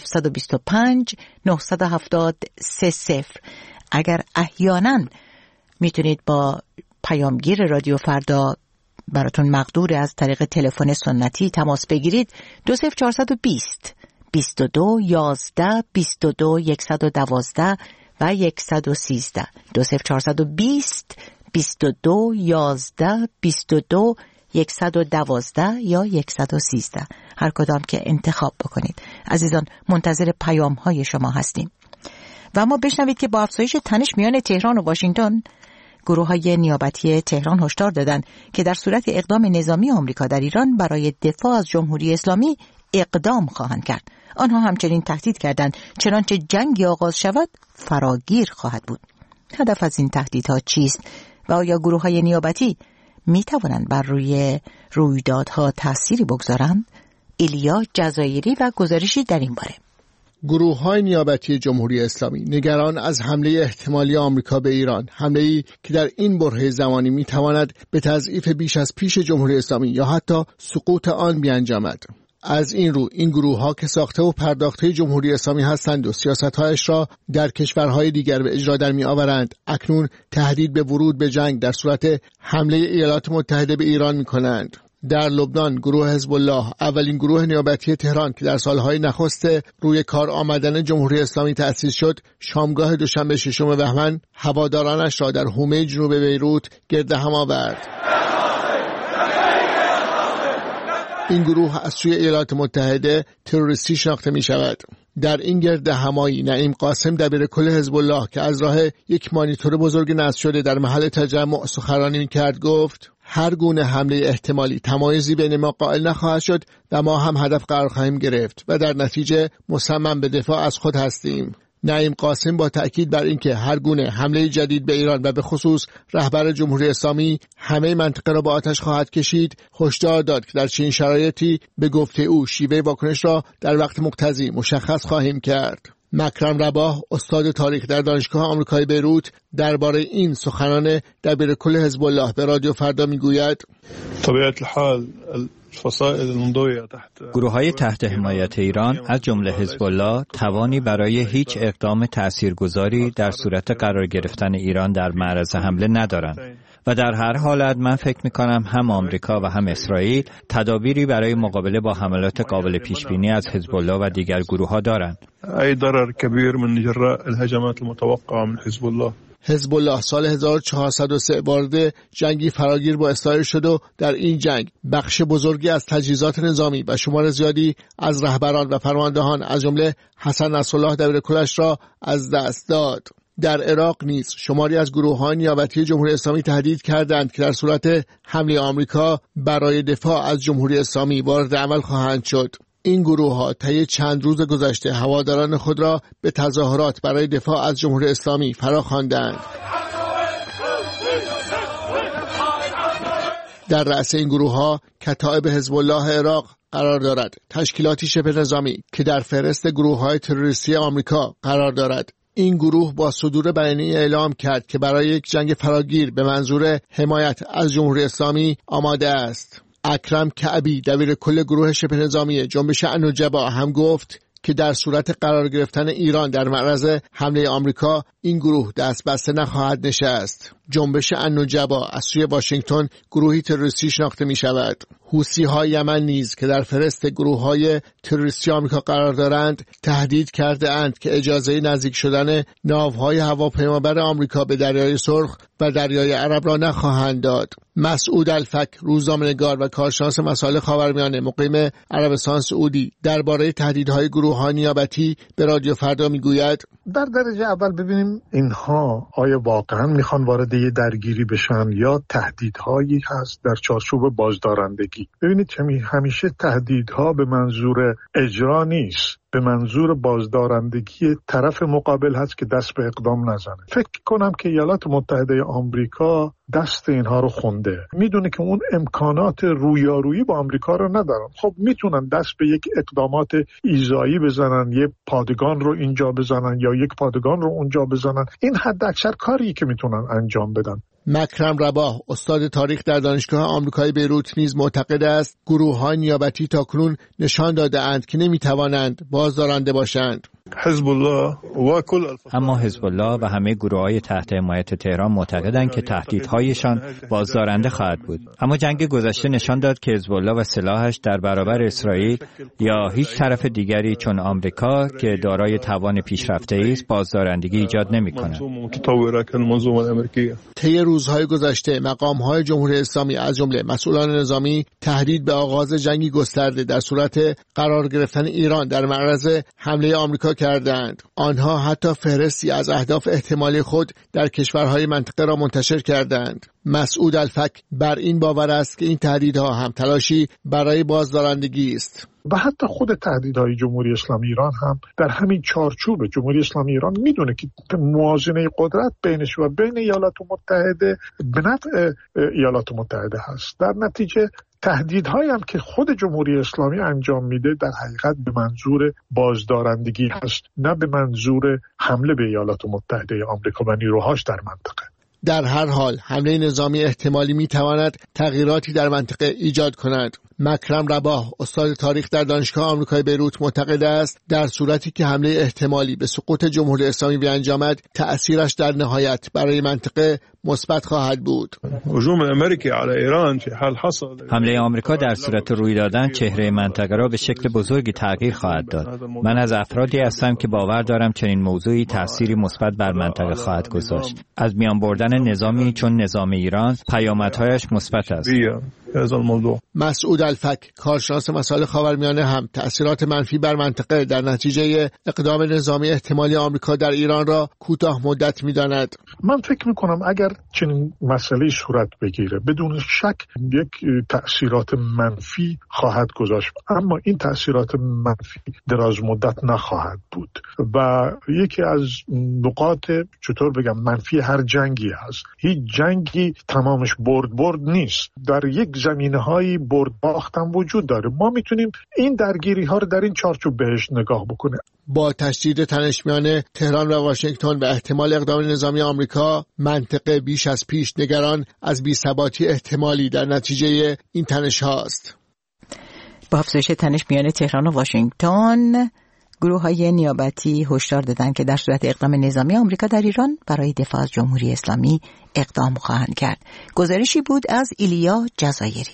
725 970 30. اگر احیانا میتونید با پیامگیر رادیو فردا براتون مقدور از طریق تلفن سنتی تماس بگیرید 20420 22 11 22 112 و 113 20420 22 11 22 112 یا 113، هر کدام که انتخاب بکنید. عزیزان، منتظر پیام های شما هستیم. و اما بشنوید که با افزایش تنش میان تهران و واشنگتن، گروه‌های نیابتی تهران هشدار دادند که در صورت اقدام نظامی آمریکا در ایران برای دفاع از جمهوری اسلامی اقدام خواهند کرد. آنها همچنین تهدید کردند چنانچه جنگی آغاز شود فراگیر خواهد بود. هدف از این تهدیدها چیست و آیا گروه‌های نیابتی می توانند بر روی رویدادها تأثیری بگذارند؟ ایلیا جزایری و گزارشی در این باره. گروه‌های نیابتی جمهوری اسلامی نگران از حمله احتمالی آمریکا به ایران، حمله‌ای که در این برهه زمانی می‌تواند به تضعیف بیش از پیش جمهوری اسلامی یا حتی سقوط آن بیانجامد. از این رو این گروه‌ها که ساخته و پرداخته جمهوری اسلامی هستند و سیاست‌هایش را در کشورهای دیگر به اجرا در می‌آورند، اکنون تهدید به ورود به جنگ در صورت حمله ایالات متحده به ایران می‌کنند. در لبنان گروه حزب الله، اولین گروه نیابتی تهران که در سالهای نخست روی کار آمدن جمهوری اسلامی تأسیس شد، شامگاه دوشنبه 6 بهمن هوادارانش را در حومه جنوب بیروت گرد هم آورد. این گروه از سوی ایالات متحده تروریستی شناخته می شود. در این گرد همایی نعیم قاسم دبیرکل حزب الله که از راه یک مانیتور بزرگ نصب شده در محل تجمع سخنرانی می‌کرد گفت: هر گونه حمله احتمالی تمایزی بین ما قائل نخواهد شد و ما هم هدف قرار خواهیم گرفت و در نتیجه مصمم به دفاع از خود هستیم. نعیم قاسم با تأکید بر اینکه هر گونه حمله جدید به ایران و به خصوص رهبر جمهوری اسلامی همه منطقه را با آتش خواهد کشید، هشدار داد که در چنین شرایطی به گفته او شیوه واکنش را در وقت مقتضی مشخص خواهیم کرد. مکرم رباح، استاد تاریخ در دانشگاه آمریکای بیروت، درباره این سخنان دبیرکل حزب الله به رادیو فردا میگوید: طبیعت الحال گروه‌های تحت حمایت ایران از جمله حزب الله توانی برای هیچ اقدام تاثیرگذاری در صورت قرار گرفتن ایران در معرض حمله ندارند و در هر حالت من فکر می‌کنم هم آمریکا و هم اسرائیل تدابیری برای مقابله با حملات قابل پیش‌بینی از حزب الله و دیگر گروه‌ها دارند. ای ضرر کبیر من جراء الهجمات المتوقعه من حزب الله. حزب الله سال 1403 وارد جنگی فراگیر با اسرائیل شد و در این جنگ بخش بزرگی از تجهیزات نظامی و شمار زیادی از رهبران و فرماندهان از جمله حسن نصرالله دبیرکلش را از دست داد. در عراق نیز شماری از گروه‌های نیابتی جمهوری اسلامی تهدید کردند که در صورت حمله آمریکا برای دفاع از جمهوری اسلامی وارد عمل خواهند شد. این گروه‌ها طی چند روز گذشته هواداران خود را به تظاهرات برای دفاع از جمهوری اسلامی فراخواندند. در رأس این گروه‌ها کتائب حزب الله عراق قرار دارد، تشکیلاتی شبه نظامی که در فهرست گروه‌های تروریستی آمریکا قرار دارد. این گروه با صدور بیانیه اعلام کرد که برای یک جنگ فراگیر به منظور حمایت از جمهوری اسلامی آماده است. اکرم کعبی دبیر کل گروه شبه نظامی جنبش النجبا هم گفت که در صورت قرار گرفتن ایران در معرض حمله آمریکا این گروه دست بسته نخواهد نشست. جنبش النجبا از سوی واشنگتن گروهی تروریستی شناخته می شود. حوثی‌های یمن نیز که در فهرست گروه‌های تروریستی آمریکا قرار دارند تهدید کرده اند که اجازه نزدیک شدن ناوهای هواپیمابر آمریکا به دریای سرخ و دریای عرب را نخواهند داد. مسعود الفک، روزنامه‌نگار و کارشناس مسائل خاورمیانه مقیم عربستان سعودی، درباره تهدیدهای گروه‌های نیابتی به رادیو فردا میگوید: در درجه اول ببینیم اینها آیا واقعا میخوان وارد یه درگیری بشن یا تهدیدهایی هست در چارچوب بازدارندگی. ببینید همیشه تهدیدها به منظور اجرا نیست، به منظور بازدارندگی طرف مقابل هست که دست به اقدام نزنه. فکر کنم که ایالات متحده آمریکا دست اینها رو خونده، میدونه که اون امکانات رویارویی با آمریکا رو ندارن. خب میتونن دست به یک اقدامات ایذایی بزنن، یک پادگان رو اینجا بزنن یا یک پادگان رو اونجا بزنن. این حد اکثر کاری که میتونن انجام بدن. مکرم رباح، استاد تاریخ در دانشگاه آمریکایی بیروت نیز معتقد است گروه‌های نیابتی تاکنون نشان داده اند که نمیتوانند بازدارنده باشند. اما حزب الله و همه گروه‌های تحت حمایت تهران معتقدند که تهدیدهایشان بازدارنده خواهد بود. اما جنگ گذشته نشان داد که حزب الله و سلاحش در برابر اسرائیل یا هیچ طرف دیگری چون آمریکا که دارای توان پیشرفته‌ای است بازدارندگی ایجاد نمی‌کند. طی روزهای گذشته مقام‌های جمهوری اسلامی از جمله مسئولان نظامی تهدید به آغاز جنگی گسترده در صورت قرار گرفتن ایران در معرض حمله آمریکا کردند. آنها حتی فهرستی از اهداف احتمالی خود در کشورهای منطقه را منتشر کردند. مسعود الفک بر این باور است که این تهدیدها هم تلاشی برای بازدارندگی است. و حتی خود تهدیدهای جمهوری اسلامی ایران هم در همین چارچوب. جمهوری اسلامی ایران میدونه که موازنه قدرت بینش و بین ایالات متحده به نفع ایالات متحده هست. در نتیجه تهدیدهایی هم که خود جمهوری اسلامی انجام میده در حقیقت به منظور بازدارندگی هست، نه به منظور حمله به ایالات متحده آمریکا و نیروهاش در منطقه. در هر حال حمله نظامی احتمالی میتواند تغییراتی در منطقه ایجاد کند. مکرم رباح، استاد تاریخ در دانشگاه آمریکایی بیروت معتقد است در صورتی که حمله احتمالی به سقوط جمهوری اسلامی بیانجامد تأثیرش در نهایت برای منطقه مثبت خواهد بود. هجوم امریکا علی ایران چه حال حصل، حمله آمریکا در صورت روی دادن چهره منطقه را به شکل بزرگی تغییر خواهد داد. من از افرادی هستم که باور دارم چنین موضوعی تأثیری مثبت بر منطقه خواهد گذاشت. از میان بردن نظامی چون نظام ایران پیامدهایش مثبت است. مسعود الفک، کارشناس مسائل خاورمیانه، هم تأثیرات منفی بر منطقه در نتیجه اقدام نظامی احتمالی آمریکا در ایران را کوتاه مدت می‌داند. من فکر می‌کنم اگر چنین مسئله صورت بگیره بدون شک یک تأثیرات منفی خواهد گذاشت، اما این تأثیرات منفی دراز مدت نخواهد بود و یکی از نقاط چطور بگم منفی هر جنگی هست. هیچ جنگی تمامش برد نیست، در یک زمینه‌های برد باخت هم وجود داره. ما میتونیم این درگیری‌ها رو در این چارچوب بهش نگاه بکنیم. با تشدید تنش میان تهران و واشنگتن و احتمال اقدام نظامی آمریکا، منطقه بیش از پیش نگران از بی‌ثباتی احتمالی در نتیجه این تنش هاست. با افزایش تنش میان تهران و واشنگتن، گروه‌های نیابتی هشدار دادند که در صورت اقدام نظامی آمریکا در ایران برای دفاع از جمهوری اسلامی اقدام خواهند کرد. گزارشی بود از ایلیا جزایری.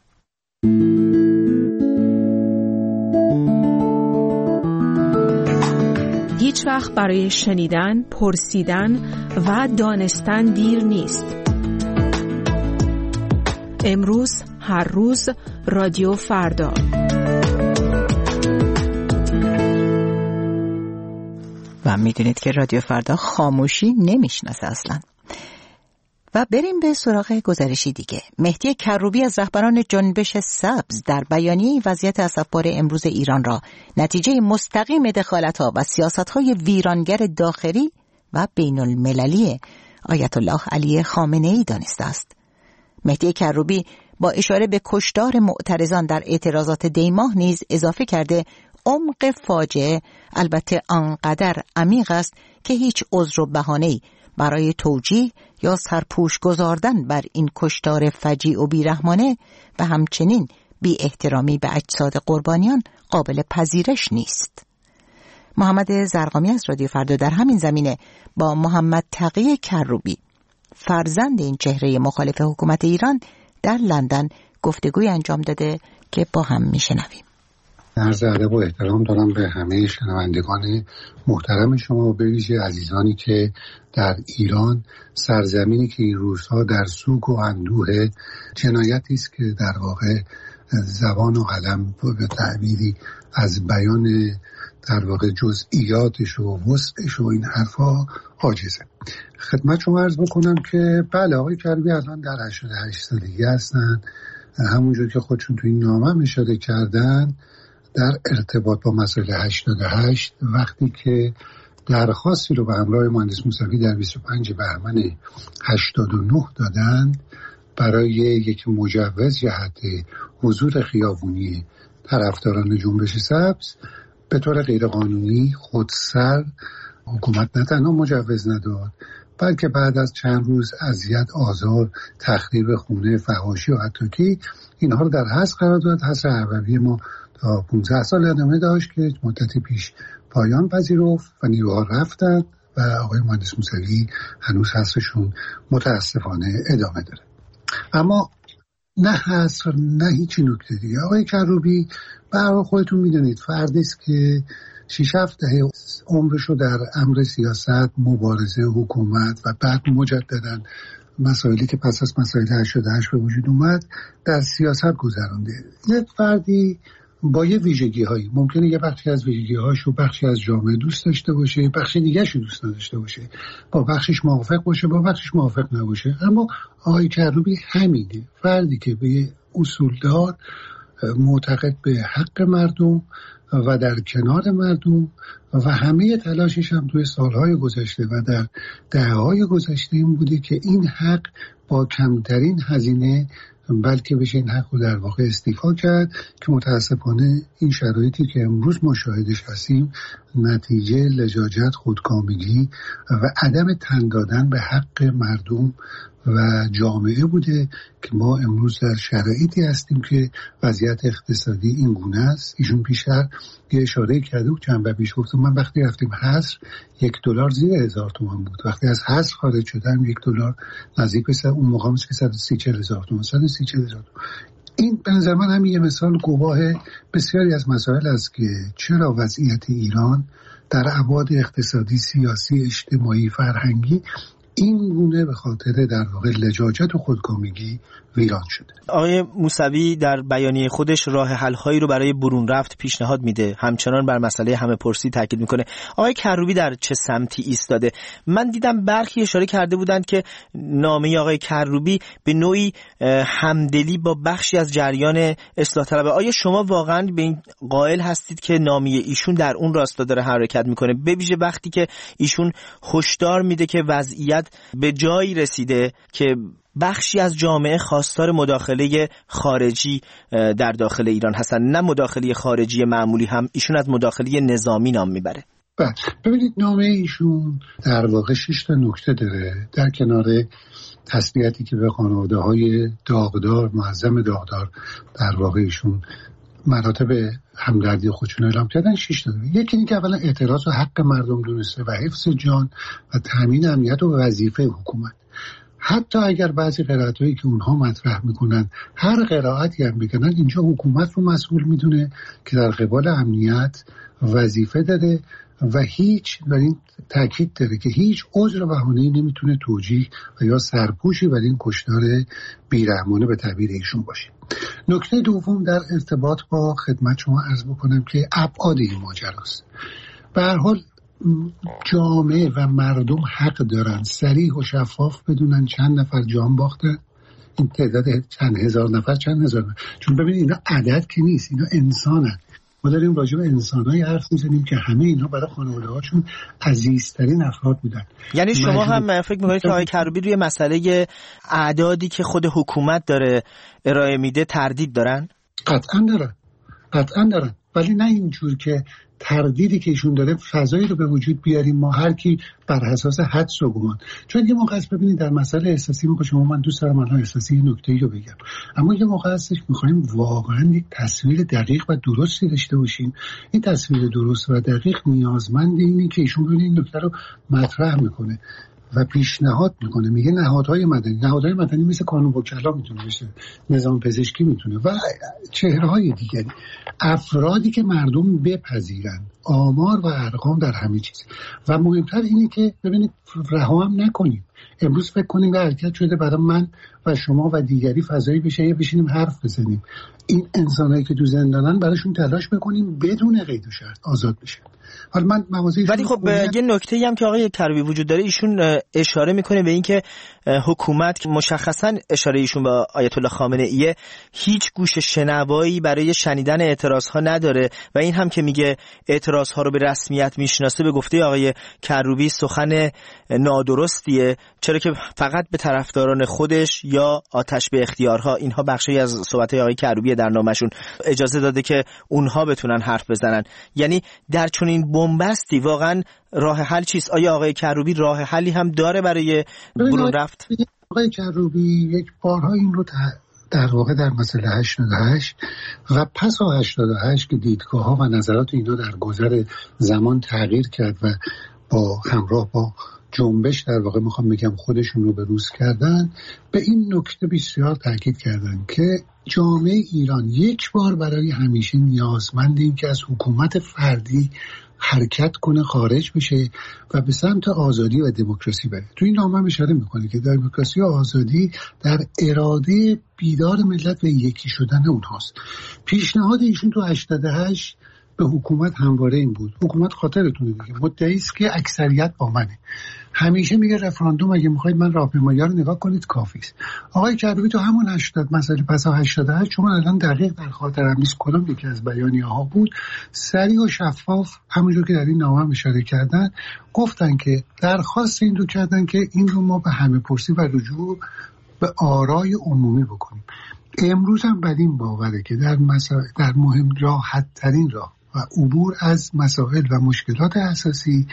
هیچ وقت برای شنیدن، پرسیدن و دانستن دیر نیست. امروز، هر روز، رادیو فردا. و میدونید که رادیو فردا خاموشی نمیشناسه اصلا. و بریم به سراغ گزارشی دیگه. مهدی کروبی از رهبران جنبش سبز در بیانیه وضعیت اسفبار امروز ایران را نتیجه مستقیم دخالت‌ها و سیاست‌های ویرانگر داخلی و بین المللی آیت الله علی خامنه‌ای دانسته است. مهدی کروبی با اشاره به کشتار معترضان در اعتراضات دیماه نیز اضافه کرده عمق فاجعه البته آنقدر عمیق است که هیچ عذر و بهانه‌ای برای توجیه یا سرپوش گذاردن بر این کشتار فجیع و بیرحمانه و همچنین بی احترامی به اجساد قربانیان قابل پذیرش نیست. محمد زرقامی از رادیو فردا در همین زمینه با محمد تقی کروبی فرزند این چهره مخالف حکومت ایران در لندن گفتگوی انجام داده که با هم میشنویم. عرض ادب و احترام دارم به همه شنوندگان محترم شما و به ویژه عزیزانی که در ایران، سرزمینی که این روزها در سوگ و اندوه جنایتی است که در واقع زبان و قلم به تعبیری از بیان در واقع جزئیاتش و وسعش و این حرفا عاجزه. خدمت شما عرض بکنم که بله آقای کروبی الان در 88 سالگی هستن، همونجور که خودشون تو این نامه اشاره کردن در ارتباط با مسائل 88 وقتی که درخواستی رو به همراه مهندس موسوی در 25 بهمن 89 دادن برای یک مجوز جهت حضور خیابونی طرفداران جنبش سبز، به طور غیرقانونی خودسر حکومت نه تنها مجوز نداد بلکه بعد از چند روز اذیت، آزار، تخریب خونه، فحاشی و حتی اینها رو در حظر قرار داد. حظر اولیه ما تا 15 سال ادامه داشت که مدتی پیش پایان پذیرفت و نیروها رفتن و آقای مهندس موسوی هنوز حظرشون متاسفانه ادامه داره. اما نه حظر نه هیچ نکته دیگه. آقای کروبی برای خودتون میدونید فردی است که 6-7 دهه عمرشو در امر سیاست، مبارزه، حکومت و بعد مجددا مسائلی که پس از مسائل 88 به وجود اومد در سیاست گذرانده. یک فردی با یه ویژگی هایی، ممکنه یه بخشی از ویژگی هاشو بخشی از جامعه دوست داشته باشه، بخشی دیگه‌شو دوست نداشته باشه، با بخشش موافق باشه، با بخشش موافق نباشه، اما آقای کروبی همینه، فردی که به اصولدار، معتقد به حق مردم و در کنار مردم و همه تلاشش هم توی سالهای گذشته و در دهه‌های گذشته این بوده که این حق با کمترین هزینه بلکه بشه این حق رو در واقع استیفا کرد که متاسفانه این شرایطی که امروز ما شاهدش هستیم نتیجه لجاجت، خودکامگی و عدم تن دادن به حق مردم و جامعه بوده که ما امروز در شرایطی هستیم که وضعیت اقتصادی این گونه است. ایشون پیشتر یه اشاره کرده و چند بار پیش گفتم من وقتی رفتیم حظر $1 زیر 1000 تومان بود، وقتی از حظر خارج شدم $1 نزدیک به اون موقع است که 130,000 تومان. این به نظر من هم یه مثال گواه بسیاری از مسائل است که چرا وضعیت ایران در ابعاد اقتصادی، سیاسی، اجتماعی، فرهنگی این گونه به خاطر در واقع لجاجت و خودکامگی ویران شده. آقای موسوی در بیانیه خودش راه حل‌هایی رو برای برون رفت پیشنهاد میده، همچنان بر مسئله همه پرسی تاکید میکنه. آقای کروبی در چه سمتی ایستاده؟ من دیدم برخی اشاره کرده بودند که نامه آقای کروبی به نوعی همدلی با بخشی از جریان اصلاح طلبه. آیا شما واقعا به این قائل هستید که نامه ایشون در اون راستا داره حرکت میکنه، به ویژه وقتی که ایشون هشدار میده که وضعیت به جایی رسیده که بخشی از جامعه خواستار مداخله خارجی در داخل ایران هستن، نه مداخله خارجی معمولی، هم ایشون از مداخله نظامی نام میبره؟ ببینید نامه ایشون در واقع 6 تا نکته داره. در کنار تسلیتی که به خانواده‌های داغدار، معظم داغدار در واقع ایشون مراتب همدردی خودشون اعلام کردن، 6 تا داره. یکی این که اولا اعتراض و حق مردم دونسته و حفظ جان و تامین امنیت و وظیفه حکومت. حتی اگر بعضی قرائت‌هایی که اونها مطرح میکنن هر قرائتی هم بکنن، اینجا حکومت رو مسئول میدونه که در قبال امنیت وظیفه داره و هیچ بر این تاکید داره که هیچ عذر و بهانه‌ای نمیتونه توجیه و یا سرپوشی بر این کشتار بیرحمانه به تعبیر ایشون باشه. نکته دوم در ارتباط با خدمت شما عرض بکنم که ابعاد این ماجراست. به هر حال جامعه و مردم حق دارن صریح و شفاف بدونن چند نفر جان باختن، این تعداد چند هزار نفر. چون ببینید اینا عدد که نیست، اینا انسانن. ما داریم راجع به انسان‌های حرف می‌زنیم که همه اینا برای خانواده‌هاشون عزیزترین افراد بودن. یعنی شما هم فکر می‌کنید که آقای کروبی روی مسئله اعدادی که خود حکومت داره ارائه میده تردید دارن؟ قطعاً دارن، ولی نه اینجور که تردیدی که ایشون داره فضایی رو به وجود بیاریم ما هر کی بر اساس حدس و گمان. چون یه موقع است ببینید در مسئله احساسی من دوست دارم الان احساسی یه نکته‌ای رو بگم، اما یه موقع هستش می‌خوایم واقعاً یک تصویر دقیق و درستی داشته باشیم. این تصویر درست و دقیق نیازمند اینه که ایشون این نکته رو مطرح میکنه و پیشنهاد میکنه. میگه نهادهای مدنی مثل کانون وکلا میتونه بشه، نظام پزشکی میتونه و چهره‌های دیگری، افرادی که مردم بپذیرن، آمار و ارقام در همه چیز. و مهمتر اینه که ببینید رها هم نکنیم. امروز فکر کنیم به حرکت شده برای من و شما و دیگری فضایی بشه بشینیم حرف بزنیم. این انسانایی که تو زندانن براشون تلاش بکنیم بدون قید و شرط آزاد بشن. حالا من ولی خب یه نکته‌ای هم که آقای کروبی وجود داره، ایشون اشاره میکنه به این که حکومت، مشخصا اشاره ایشون به آیت الله خامنه ای، هیچ گوش شنوایی برای شنیدن اعتراضها نداره و این هم که میگه اعتراضها رو به رسمیت میشناسه، به گفته آقای کروبی سخن نادرستیه، چرا که فقط به طرفداران خودش یا آتش به اختیارها، اینها بخشی از صحبت آقای کروبی در نامشون، اجازه داده که اونها بتونن حرف بزنن. یعنی در چنین بنبستی واقعا راه حل چیست؟ آیا آقای کروبی راه حلی هم داره برای برون رفت؟ آقای کروبی یک بارها این رو در واقع در مسئله 88 و پس از 88 که دیدگاه‌ها و نظرات اینا در گذر زمان تغییر کرد و با همراه با جنبش در واقع میخوام بگم خودشون رو به روز کردن، به این نکته بسیار تاکید کردن که جامعه ایران یک بار برای همیشه نیازمند این که از حکومت فردی حرکت کنه، خارج بشه و به سمت آزادی و دموکراسی بره. تو این نامه اشاره میکنه که دموکراسی و آزادی در اراده بیدار ملت و یکی شدن اونهاست. پیشنهاد ایشون تو 88 به حکومت همواره این بود. حکومت خاطرتونه دیگه، مدعی است که اکثریت با منه. همیشه میگه رفراندوم اگه میخواید من راهپیمایی رو نگاه کنید کافی است. آقای کروبی تو همون 80 مسئله پس از 88 شما الان دقیق در خاطرم نیست کدوم یکی از بیانیه‌ها بود، سریع و شفاف همونجور که در این نامه اشاره کردن گفتن که درخواست این رو کردن که این رو ما به همه پرسی و رجوع به آرای عمومی بکنیم. امروز هم بر این باوره که در مهم راحت ترین راه و عبور از مسائل و مشکلات اساسی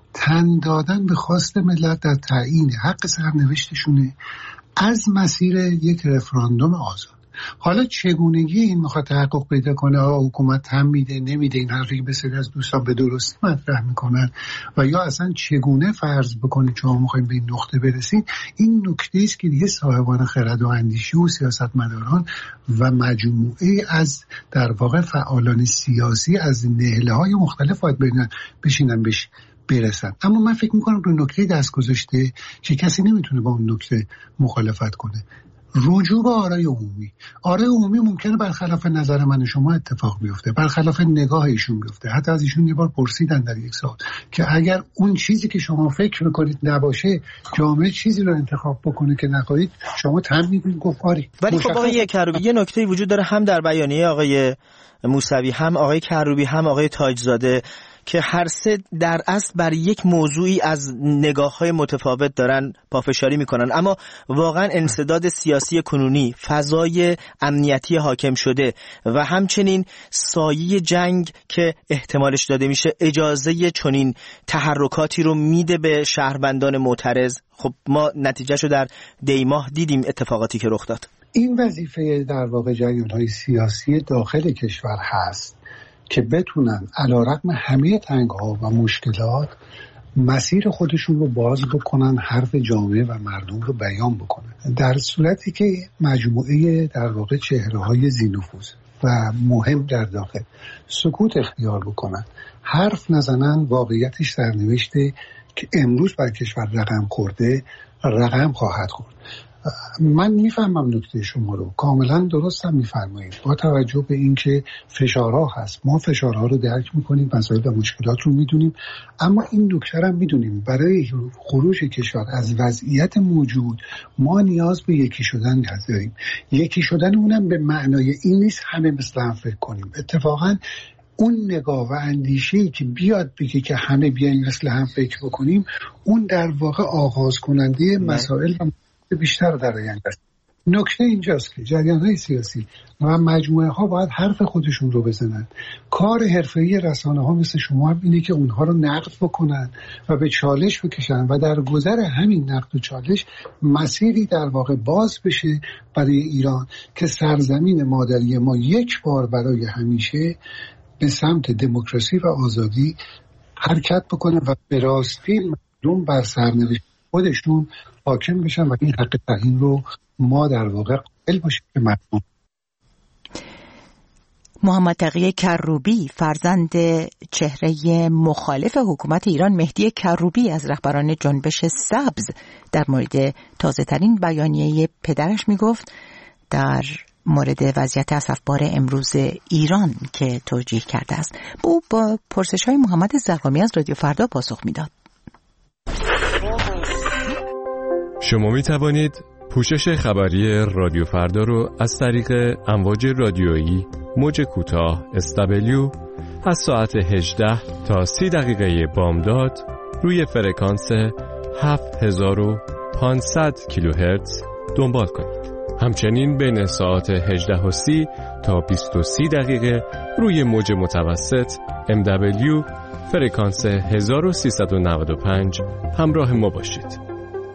تن دادن به خواست ملت در تعیین حق سرنوشتشونه از مسیر یک رفراندوم آزاد. حالا چگونگی این میخواد تحقق پیدا کنه، حکومت هم میده نمیده، این حرفی که بسیاری از دوستان به درستی مطرح میکنن و یا اصلا چگونه فرض بکنید شما میخوایم به این نقطه برسید، این نکته است که دیگه صاحبان خرد و اندیشی و سیاستمداران و مجموعه از در واقع فعالان سیاسی از نهله‌های مختلف باید بشینن برسن. اما من فکر میکنم رو نکته دست گذاشته که کسی نمیتونه با اون نکته مخالفت کنه. رجوع به آرای عمومی ممکنه برخلاف نظر من و شما اتفاق بیفته، برخلاف نگاه ایشون بیفته. حتی از ایشون یه بار پرسیدن در یک سال که اگر اون چیزی که شما فکر میکنید نباشه، جامعه چیزی رو انتخاب بکنه که نخواهید، شما تن میدید گفت آری. ولی خب آقای کروبی یه نکته وجود داره، هم در بیانیه آقای موسوی، هم آقای کروبی، هم آقای تاجزاده، که هر سه در اصل بر یک موضوعی از نگاه‌های متفاوت دارن پافشاری میکنن، اما واقعا انسداد سیاسی کنونی، فضای امنیتی حاکم شده و همچنین سایه جنگ که احتمالش داده میشه اجازه چنین تحرکاتی رو میده به شهروندان معترض. خب ما نتیجهشو در دیماه دیدیم، اتفاقاتی که رخ داد. این وظیفه در واقع جریان‌های سیاسی داخل کشور هست که بتونن علیرغم همه تنگ‌ها و مشکلات مسیر خودشون رو باز بکنن، حرف جامعه و مردم رو بیان بکنن، در صورتی که مجموعه در واقع چهره‌های ذی‌نفوذ و مهم در داخل سکوت اختیار بکنن، حرف نزنن. واقعیتش سرنوشته که امروز بر کشور رقم خورده، رقم خواهد خورد. من میفهمم نکته شما رو، کاملا درستم میفرمایید. با توجه به اینکه فشارها هست، ما فشارها رو درک میکنیم، مسائل و مشکلات رو میدونیم، اما این نکته رو میدونیم برای خروج کشور از وضعیت موجود ما نیاز به یکی شدن داریم. یکی شدن اونم به معنای این نیست همه مثل هم فکر کنیم. اتفاقا اون نگاه و اندیشه‌ای که بیاد بگه که همه بیاین مثل هم فکر بکنیم، اون در واقع آغاز کننده مسائل و بیشتر در آینده است. نکته اینجاست که جریان‌های سیاسی و مجموعه‌ها باید حرف خودشون رو بزنن. کار حرفه‌ای رسانه‌ها مثل شما اینه که اونها رو نقد بکنن و به چالش بکشن و در گذر همین نقد و چالش مسیری در واقع باز بشه برای ایران که سرزمین مادری ما یک بار برای همیشه به سمت دموکراسی و آزادی حرکت بکنه و به راستی مردم بر سرنوشت خودشون حاکم بشن و این حق تعیین رو ما در واقع قائل باشیم که مردم. محمد تقی کروبی، فرزند چهره مخالف حکومت ایران مهدی کروبی از رهبران جنبش سبز، در مورد تازه ترین بیانیه پدرش میگفت در مورد وضعیت اسفبار امروز ایران که توجیه کرده است. او با پرسش‌های محمد زرقامی از رادیو فردا پاسخ میداد. شما می توانید پوشش خبری رادیو فردا رو از طریق امواج رادیویی موج کوتاه SW از ساعت 18 تا 30 دقیقه بامداد روی فرکانس 7500 کیلوهرتز دنبال کنید. همچنین بین ساعت 18:30 تا 20:30 دقیقه روی موج متوسط MW فرکانس 1395 همراه ما باشید.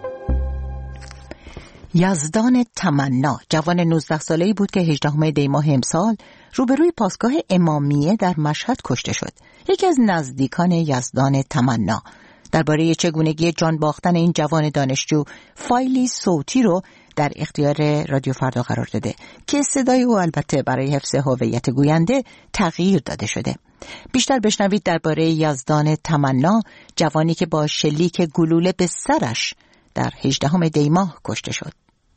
یزدان تمنا، جوان 19 ساله‌ای بود که 18 دی ماه امسال روبروی پاسگاه امامیه در مشهد کشته شد. یکی از نزدیکان یزدان تمنا درباره چگونگی جان باختن این جوان دانشجو فایلی صوتی رو در اختیار رادیو فردا قرار داده که صدای او البته برای حفظ هویت گوینده تغییر داده شده. بیشتر بشنوید درباره یزدان تمنا، جوانی که با شلیک گلوله به سرش در 18 دی ماه کشته شد.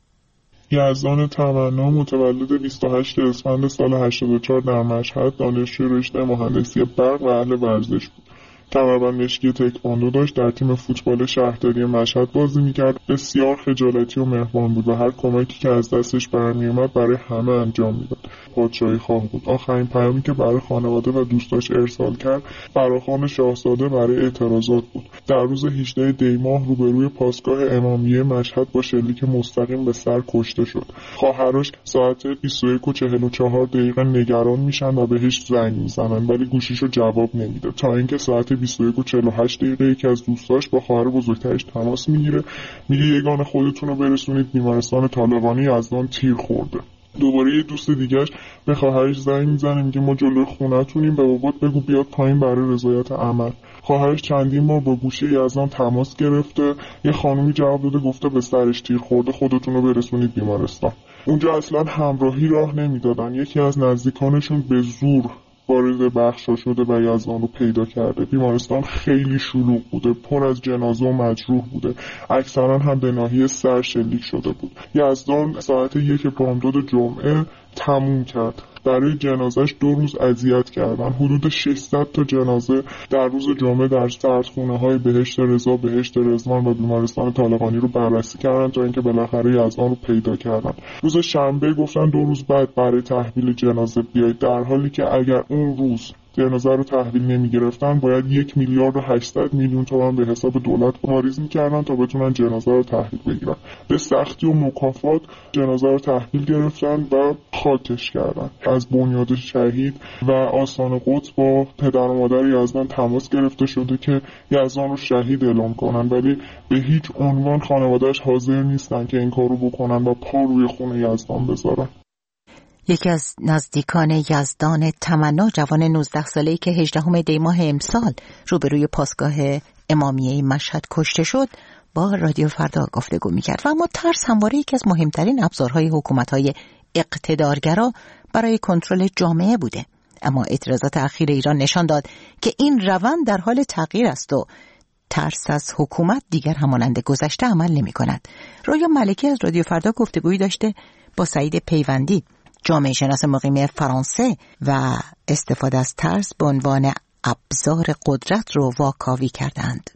یزدان تمنا متولد 28 اسفند سال 84 در مشهد، دانشجوی رشته مهندسی برق و اهل ورزش بود. کمربند مشکی تکواندو داشت، در تیم فوتبال شهرداری مشهد بازی میکرد. بسیار خجالتی و مهربان بود و هر کمکی که از دستش برمیومد برای همه انجام میداد. پادشاهی خواه بود. آخرین پیامی که برای خانواده و دوستاش ارسال کرد فراخوان شاهزاده برای اعتراضات بود. در روز 18 دی ماه روبروی پاسگاه امامیه مشهد با شلیک مستقیم به سر کشته شد. خواهرش ساعت 21:44 نگران میشن و بهش زنگ میزنن ولی گوشیشو جواب نمیده، تا اینکه ساعت 21:48 یکی از دوستاش با خواهر بزرگترش تماس میگیره، میگه یگانه خودتون رو برسونید بیمارستان طالقانی یزدان تیر خورده. دوباره یه دوست دیگه‌اش به خواهرش زنگ میزنه، میگه ما جلوی خونه‌تونیم، به بابات بگو بیاد پایین برای رضایت عمل. خواهرش چندین بار با گوشه یزدان تماس گرفته، یه خانومی جواب داده گفته به سرش تیر خورده، خودتون رو برسونید بیمارستان. اونجا اصلا همراهی راه نمیدادن. یکی از نزدیکانشون به زور وارد بخشا شده و یزدان رو پیدا کرده. بیمارستان خیلی شلوغ بوده، پر از جنازه و مجروح بوده، اکثرا هم به ناحیه سر شلیک شده بود. یزدان ساعت 1 بامداد جمعه تموم کرد. برای جنازش 2 روز اذیت کردن. حدود 600 تا جنازه در روز جمعه در سردخونه‌های بهشت رضا، بهشت رضوان و بیمارستان طالقانی رو بررسی کردن تا اینکه بالاخره یزدان رو پیدا کردن. روز شنبه گفتن 2 روز بعد برای تحویل جنازه بیایید، در حالی که اگر اون روز جنازه رو تحویل نمی‌گرفتن باید 1,800,000,000 تومان به حساب دولت واریز می‌کردن تا بتونن جنازه رو تحویل بگیرن. به سختی و مکافات جنازه رو تحویل گرفتن و خاکش کردن. از بنیاد شهید و آستان قدس با پدر و مادر یزدان تماس گرفته شده که یزدان رو شهید اعلام کنن، ولی به هیچ عنوان خانواده‌اش حاضر نیستن که این کارو بکنن و پا روی خون یزدان بذارن. یکی از نزدیکان یزدان تمنا، جوان 19 ساله‌ای که 18 دی ماه امسال روبروی پاسگاه امامیه مشهد کشته شد، با رادیو فردا گفتگو می‌کرد. و اما ترس همواره یکی از مهمترین ابزارهای حکومت‌های اقتدارگرا برای کنترل جامعه بوده. اما اعتراضات اخیر ایران نشان داد که این روند در حال تغییر است و ترس از حکومت دیگر همانند گذشته عمل نمی کند. رویا ملکی از رادیو فردا گفتگویی داشته با سعید پیوندی، جامعه شناس مقیم فرانسه، و استفاده از ترس به عنوان ابزار قدرت رو واکاوی کردند.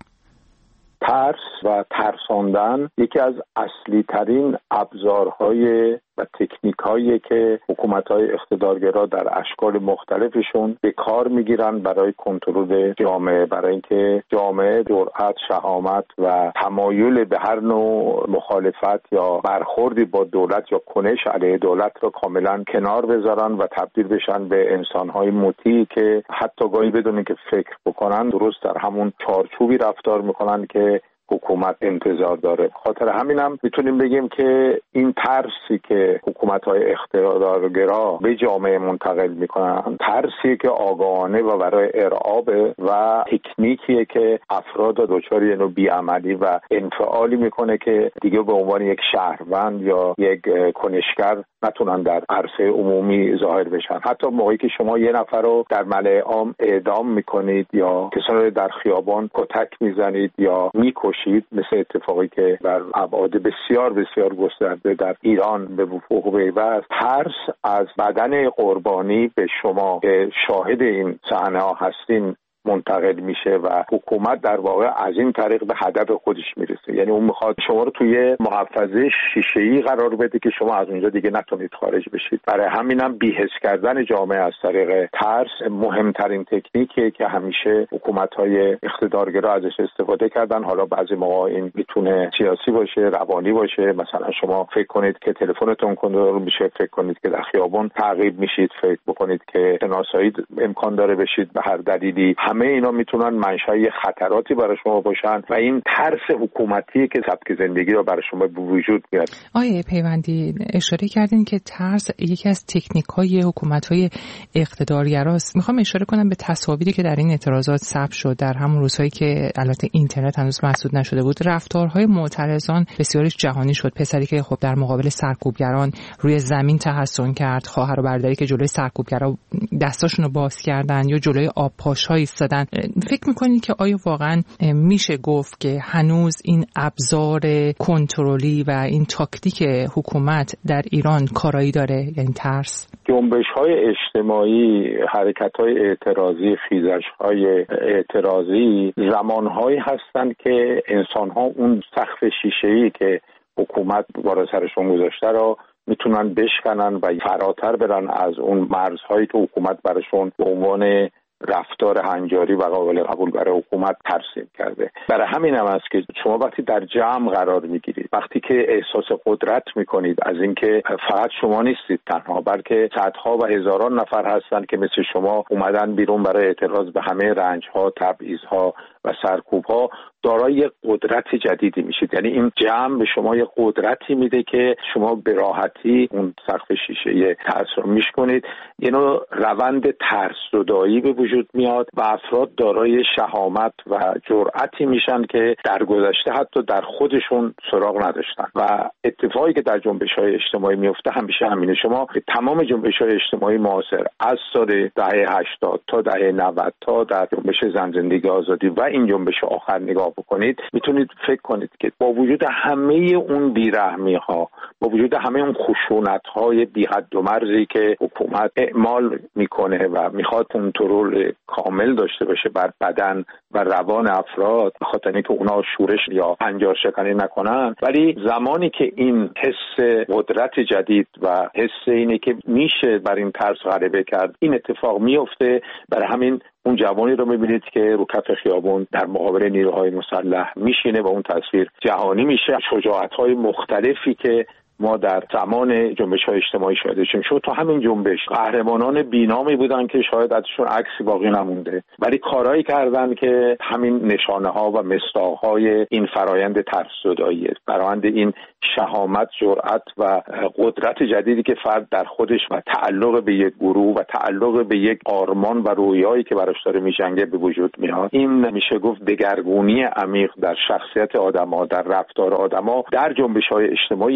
ترس و ترساندن یکی از اصلی ترین ابزارهای و تکنیک‌هایی که حکومت‌های اقتدارگرا در اشکال مختلفشون به کار می‌گیرن برای کنترل جامعه، برای اینکه جامعه جرأت، شهامت و تمایل به هر نوع مخالفت یا برخوردی با دولت یا کنش علیه دولت را کاملا کنار بذارن و تبدیل بشن به انسان‌های مطیعی که حتی گاهی بدون اینکه فکر بکنن درست در همون چارچوبی رفتار می‌کنن که حکومت انتظار داره. خاطر همینم میتونیم بگیم که این ترسی که حکومت‌های اقتدارگرا به جامعه منتقل میکنن ترسی که آگاهانه و برای ارعاب و تکنیکیه که افراد دچار یه نوع بی‌عملی و انفعالی میکنه که دیگه به عنوان یک شهروند یا یک کنشگر نتونن در عرصه عمومی ظاهر بشن. حتی موقعی که شما یه نفر رو در ملأ عام اعدام میکنید یا کسانی رو در خیابان کتک میزنید یا میکشید، مثل اتفاقی که بر ابعاد بسیار بسیار گسترده در ایران به وقوع پیوست، ترس از بدن قربانی به شما که شاهد این صحنه ها هستین منتقل میشه و حکومت در واقع از این طریق به هدف خودش میرسه. یعنی اون میخواد شما رو توی محفظه شیشه‌ای قرار بده که شما از اونجا دیگه نتونید خارج بشید. برای همینم بی‌حس کردن جامعه از طریق ترس مهمترین تکنیکیه که همیشه حکومت‌های اقتدارگرا ازش استفاده کردن. حالا بعضی موقع این میتونه سیاسی باشه، روانی باشه. مثلا شما فکر کنید که تلفنتون کنترل میشه، فکر کنید که در خیابان تعقیب میشید، فکر بکنید که شناسایی امکان داره بشید به هر دلیلی. همه اینا میتونن منشأ خطراتی برای شما باشن و این ترس حکومتی که سبک زندگی رو برای شما به وجود میاد. آیه پیوندی اشاره کردین که ترس یکی از تکنیک‌های حکومت‌های اقتدارگراست. میخوام اشاره کنم به تصاویری که در این اعتراضات ثبت شد در همون روزهایی که البته اینترنت هنوز مسدود نشده بود. رفتارهای معترضان بسیارش جهانی شد. پسری که خب در مقابل سرکوبگران روی زمین تحسن کرد، خواهر و برادری که جلوی سرکوبگرا دستاشون رو باز کردن یا جلوی آبپاش‌ها ایستادن. فکر میکنید که آیا واقعا میشه گفت که هنوز این ابزار کنترلی و این تاکتیک حکومت در ایران کارایی داره، یعنی ترس؟ جنبش‌های اجتماعی، حرکت‌های اعتراضی، خیزش‌های اعتراضی زمان‌هایی هستند که انسان‌ها اون سقف شیشه‌ای که حکومت بالا سرشون گذاشته رو میتونن بشکنن و فراتر برن از اون مرزهایی که حکومت براشون به عنوان رفتار هنجاری و قابل قبول برای حکومت ترسیم کرده. برای همین هم است که شما وقتی در جمع قرار میگیرید، وقتی که احساس قدرت میکنید از اینکه فقط شما نیستید تنها، بلکه صدها و هزاران نفر هستند که مثل شما اومدن بیرون برای اعتراض به همه رنج‌ها، تبعیض‌ها و سرکوب‌ها، دارای قدرت جدیدی میشید. یعنی این جمع به شما یه قدرتی میده که شما به راحتی اون سقف شیشه ترس رو میشکنید. یه نوع روند ترس‌زدایی به وجود میاد و افراد دارای شهامت و جرأتی میشن که در گذشته حتی در خودشون سراغ نداشتن. و اتفاقی که در جنبش‌های اجتماعی میفته همیشه همینه. شما به تمام جنبش‌های اجتماعی معاصر از سال دهه 80 تا دهه 90 تا در جنبش زن زندگی آزادی و این جنبش آخر نگاه بکنید، میتونید فکر کنید که با وجود همه اون بیرحمی‌ها، با وجود همه اون خشونت‌های بی حد و مرزی که حکومت اعمال میکنه و میخواد کنترل کامل داشته باشه بر بدن و روان افراد، به خاطر اینکه اونا شورش یا هنجار شکنی نکنن، ولی زمانی که این حس قدرت جدید و حس اینه که میشه بر این ترس غلبه کرد، این اتفاق میفته. برای همین اون جوانی رو میبینید که رو کف خیابون در مقابل نیروهای مسلح میشینه و اون تصویر جهانی میشه. شجاعت‌های مختلفی که ما در زمان جنبش‌های اجتماعی شاهدشیم شد، تا همین جنبش قهرمانان بینامی بودن که شاید ازشون عکسی باقی نمونده، ولی کارهایی کردن که همین نشانه‌ها و مصداق‌های این فرایند ترس‌زداییه، فرایند این شهامت، جرأت و قدرت جدیدی که فرد در خودش و تعلق به یک گروه و تعلق به یک آرمان و رویایی که براش داره می‌جنگه به وجود میاد. این میشه گفت دگرگونی عمیق در شخصیت آدم‌ها، در رفتار آدم‌ها در جنبش‌های اجتماعی پدیده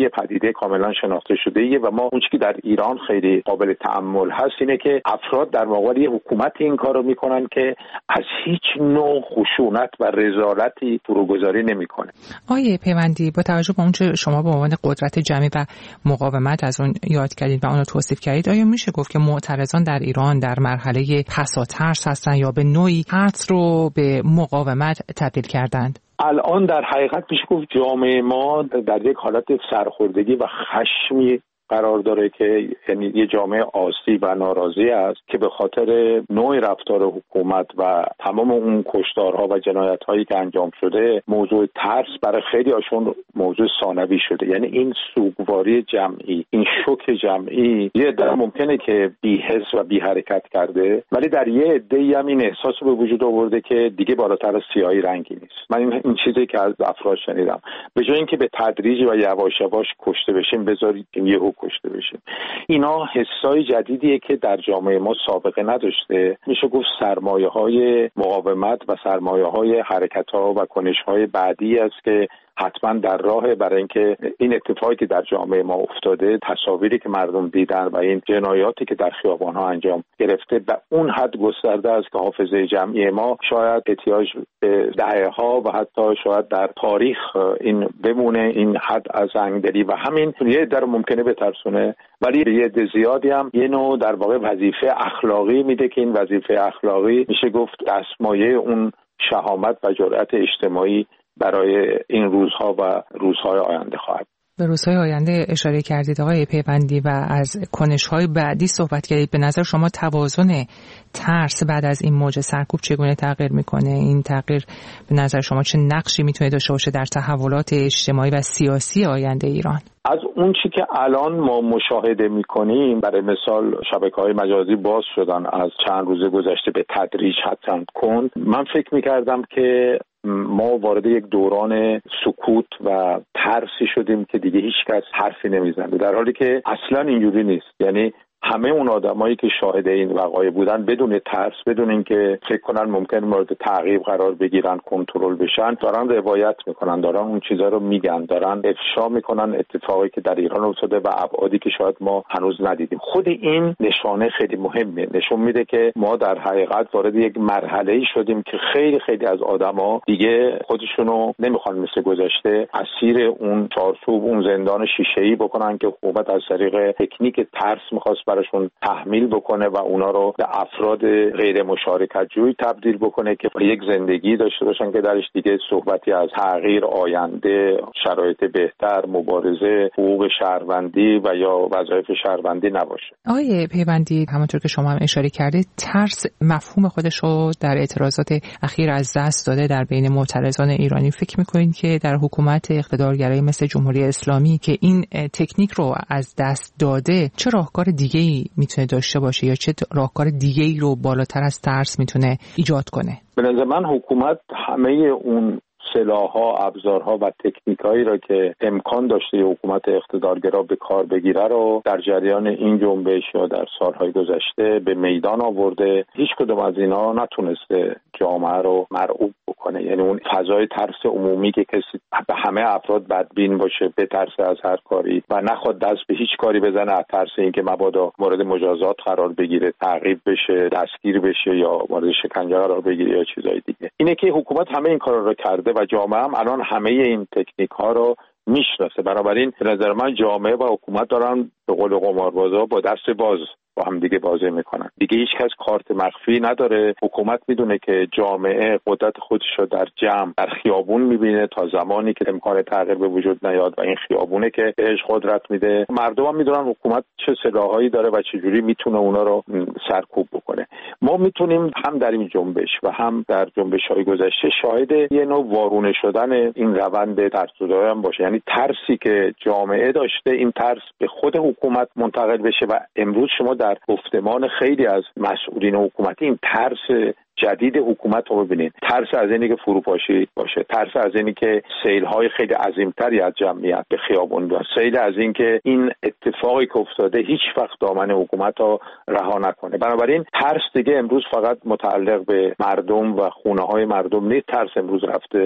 دیگه کاملا شناخته شده و ما اون چیزی که در ایران خیلی قابل تأمل هست اینه که افراد در مقابل حکومت این کارو میکنن که از هیچ نوع خشونت و رذالتی فروگذاری نمیکنه. آیه پیوندی، با توجه به اونچه شما به عنوان قدرت جمعی و مقاومت از اون یاد کردید و اون رو توصیف کردید، آیا میشه گفت که معترضان در ایران در مرحله پساترس هستن یا به نوعی ترس رو به مقاومت تبدیل کردند؟ الان در حقیقت میشه گفت جامعه ما در یک حالت سرخوردگی و خشمی قرار داره که یعنی یه جامعه آسی و ناراضی است که به خاطر نوع رفتار حکومت و تمام اون کشتارها و جنایت‌هایی که انجام شده موضوع ترس برای خیلی هاشون موضوع ثانوی شده. یعنی این سوگواری جمعی، این شوک جمعی یه عده ممکنه که بی‌حس و بی حرکت کرده، ولی در یه عده‌ای هم این احساس به وجود آورده که دیگه بالاتر از سیاهی رنگی نیست. من این چیزی که از افراد شنیدم، به جای اینکه به تدریج و یواش یواش کشته بشیم بذارید یهو کشته بشیم. اینا حسای جدیدیه که در جامعه ما سابقه نداشته. میشه گفت سرمایه‌های مقاومت و سرمایه‌های حرکت‌ها و کنش‌های بعدی است که حتما در راه برای اینکه این اتفاقی که در جامعه ما افتاده، تصاویری که مردم دیدن و این جنایاتی که در خیابان‌ها انجام گرفته به اون حد گسترده است که حافظه جمعی ما شاید احتیاج به دهه‌ها و حتی شاید در تاریخ این بمونه، این حد از سنگدلی و همین یه در ممکنه بترسونه، ولی یه عده زیادی هم یه نوع در واقع وظیفه اخلاقی میده که این وظیفه اخلاقی میشه گفت دستمایه اون شهامت و جرأت اجتماعی برای این روزها و روزهای آینده خواهد. به روزهای آینده اشاره کردید آقای پیوندی و از کنش‌های بعدی صحبت کردید. به نظر شما توازن ترس بعد از این موج سرکوب چگونه تغییر میکنه؟ این تغییر به نظر شما چه نقشی میتونه داشته باشه در تحولات اجتماعی و سیاسی آینده ایران؟ از اون چی که الان ما مشاهده میکنیم، برای مثال شبکه‌های مجازی باز شدن از چند روز گذشته به تدریج حتما کن، من فکر میکردم که ما وارد یک دوران سکوت و ترسی شدیم که دیگه هیچ کس حرفی نمیزنه، در حالی که اصلا اینجوری نیست. یعنی همه اون آدمایی که شاهد این وقایع بودن بدون ترس، بدون اینکه فکر کنن ممکن مورد تعقیب قرار بگیرن، کنترل بشن، دارن روایت میکنن، دارن اون چیزا رو میگن، دارن افشا میکنن اتفاقی که در ایران افتاده و ابعادی که شاید ما هنوز ندیدیم. خود این نشانه خیلی مهمه، نشون میده که ما در حقیقت وارد یک مرحله‌ای شدیم که خیلی خیلی از آدما دیگه خودشونو نمیخوان مثل گذشته اسیر اون چارچوب، اون زندان شیشه‌ای بکنن که حکومت از طریق تکنیک ترس میخواست براشون تحمیل بکنه و اونا رو به افراد غیر مشارکت جوی تبدیل بکنه که یک زندگی داشته باشن که درش دیگه صحبتی از تغییر آینده، شرایط بهتر، مبارزه، حقوق شهروندی و یا وظایف شهروندی نباشه. آقای پیوندی، همونطور که شما هم اشاره کردید، ترس مفهوم خودش رو در اعتراضات اخیر از دست داده در بین معترضان ایرانی. فکر می‌کنید که در حکومت اقتدارگرایی مثل جمهوری اسلامی که این تکنیک رو از دست داده، چه راهکار دیگه میتونه داشته باشه یا چه راهکار دیگه‌ای رو بالاتر از ترس میتونه ایجاد کنه؟ به نظر من حکومت همه اون سلاح‌ها، ابزارها و تکنیکایی را که امکان داشته حکومت اقتدارگرا به کار بگیره رو در جریان این جنبش یا در سالهای گذشته به میدان آورده. هیچ کدوم از اینا نتونسته جامعه رو مرعوب بکنه. یعنی اون فضای ترس عمومی که کسی به همه افراد بدبین باشه، بترسه از هر کاری و نخواد دست به هیچ کاری بزنه از ترس اینکه مبادا مورد مجازات قرار بگیره، تعقیب بشه، دستگیر بشه یا مورد شکنجه قرار بگیره یا چیزای دیگه. اینه که حکومت همه این کارا رو کرده و جامعه هم الان همه این تکنیک ها رو میشناسه. بنابراین به نظر من جامعه و حکومت دارن به قول قماربازا با دست باز با هم دیگه بازی میکنن. دیگه هیچ کس کارت مخفی نداره. حکومت میدونه که جامعه قدرت خودش رو در جمع در خیابون میبینه تا زمانی که امکان تغییر به وجود نیاد و این خیابونه که بهش قدرت میده. مردم هم میدونن حکومت چه سلاحایی داره و چجوری میتونه اونا رو سرکوب بکنه. ما میتونیم هم در این جنبش و هم در جنبش‌های گذشته شاهد یه نوع وارونه شدن این روند ترس‌زدایی هم باشه. یعنی ترسی که جامعه داشته، این ترس به خود حکومت منتقل بشه و امروز شما در گفتمان خیلی از مسئولین حکومتی این ترس جدید حکومت رو ببینید. ترس از اینی که فروپاشی باشه، ترس از اینی که سیل‌های خیلی عظیمتری از جمعیت به خیابون بیان، سیل از این که این اتفاقی که افتاده هیچ وقت دامن حکومت رو رها نکنه. بنابراین ترس دیگه امروز فقط متعلق به مردم و خونه‌های مردم نیست. ترس امروز رفته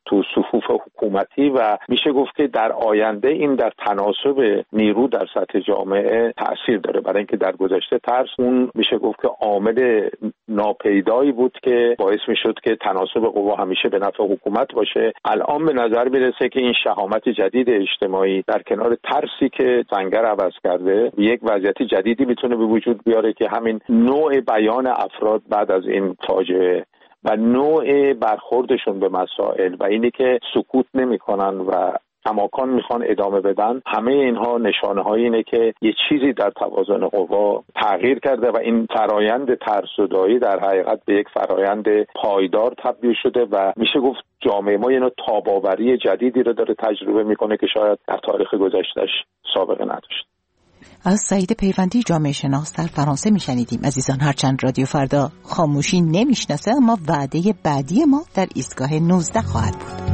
تو صفوف حکومتی و میشه گفت که در آینده این در تناسب نیرو در سطح جامعه تأثیر داره، برای اینکه در گذشته ترس اون میشه گفت که عامل ناپیدایی بود که باعث میشد که تناسب قوا همیشه به نفع حکومت باشه. الان به نظر میرسه که این شهامت جدید اجتماعی در کنار ترسی که سنگر عوض کرده یک وضعیت جدیدی میتونه به وجود بیاره که همین نوع بیان افراد بعد از این فاجعه و نوع برخوردشون به مسائل و اینی که سکوت نمیکنن و کماکان میخوان ادامه بدن، همه اینها نشانه های اینه که یه چیزی در توازن قوا تغییر کرده و این فرایند ترسودایی در حقیقت به یک فرایند پایدار تبدیل شده و میشه گفت جامعه ما یه نوع تاب‌آوری جدیدی رو داره تجربه میکنه که شاید در تاریخ گذشتهش سابقه نداشت. از سعید پیوندی جامعه شناس در فرانسه میشنیدیم. عزیزان، هرچند رادیو فردا خاموشی نمیشناسه، اما وعده بعدی ما در ایستگاه 19 خواهد بود.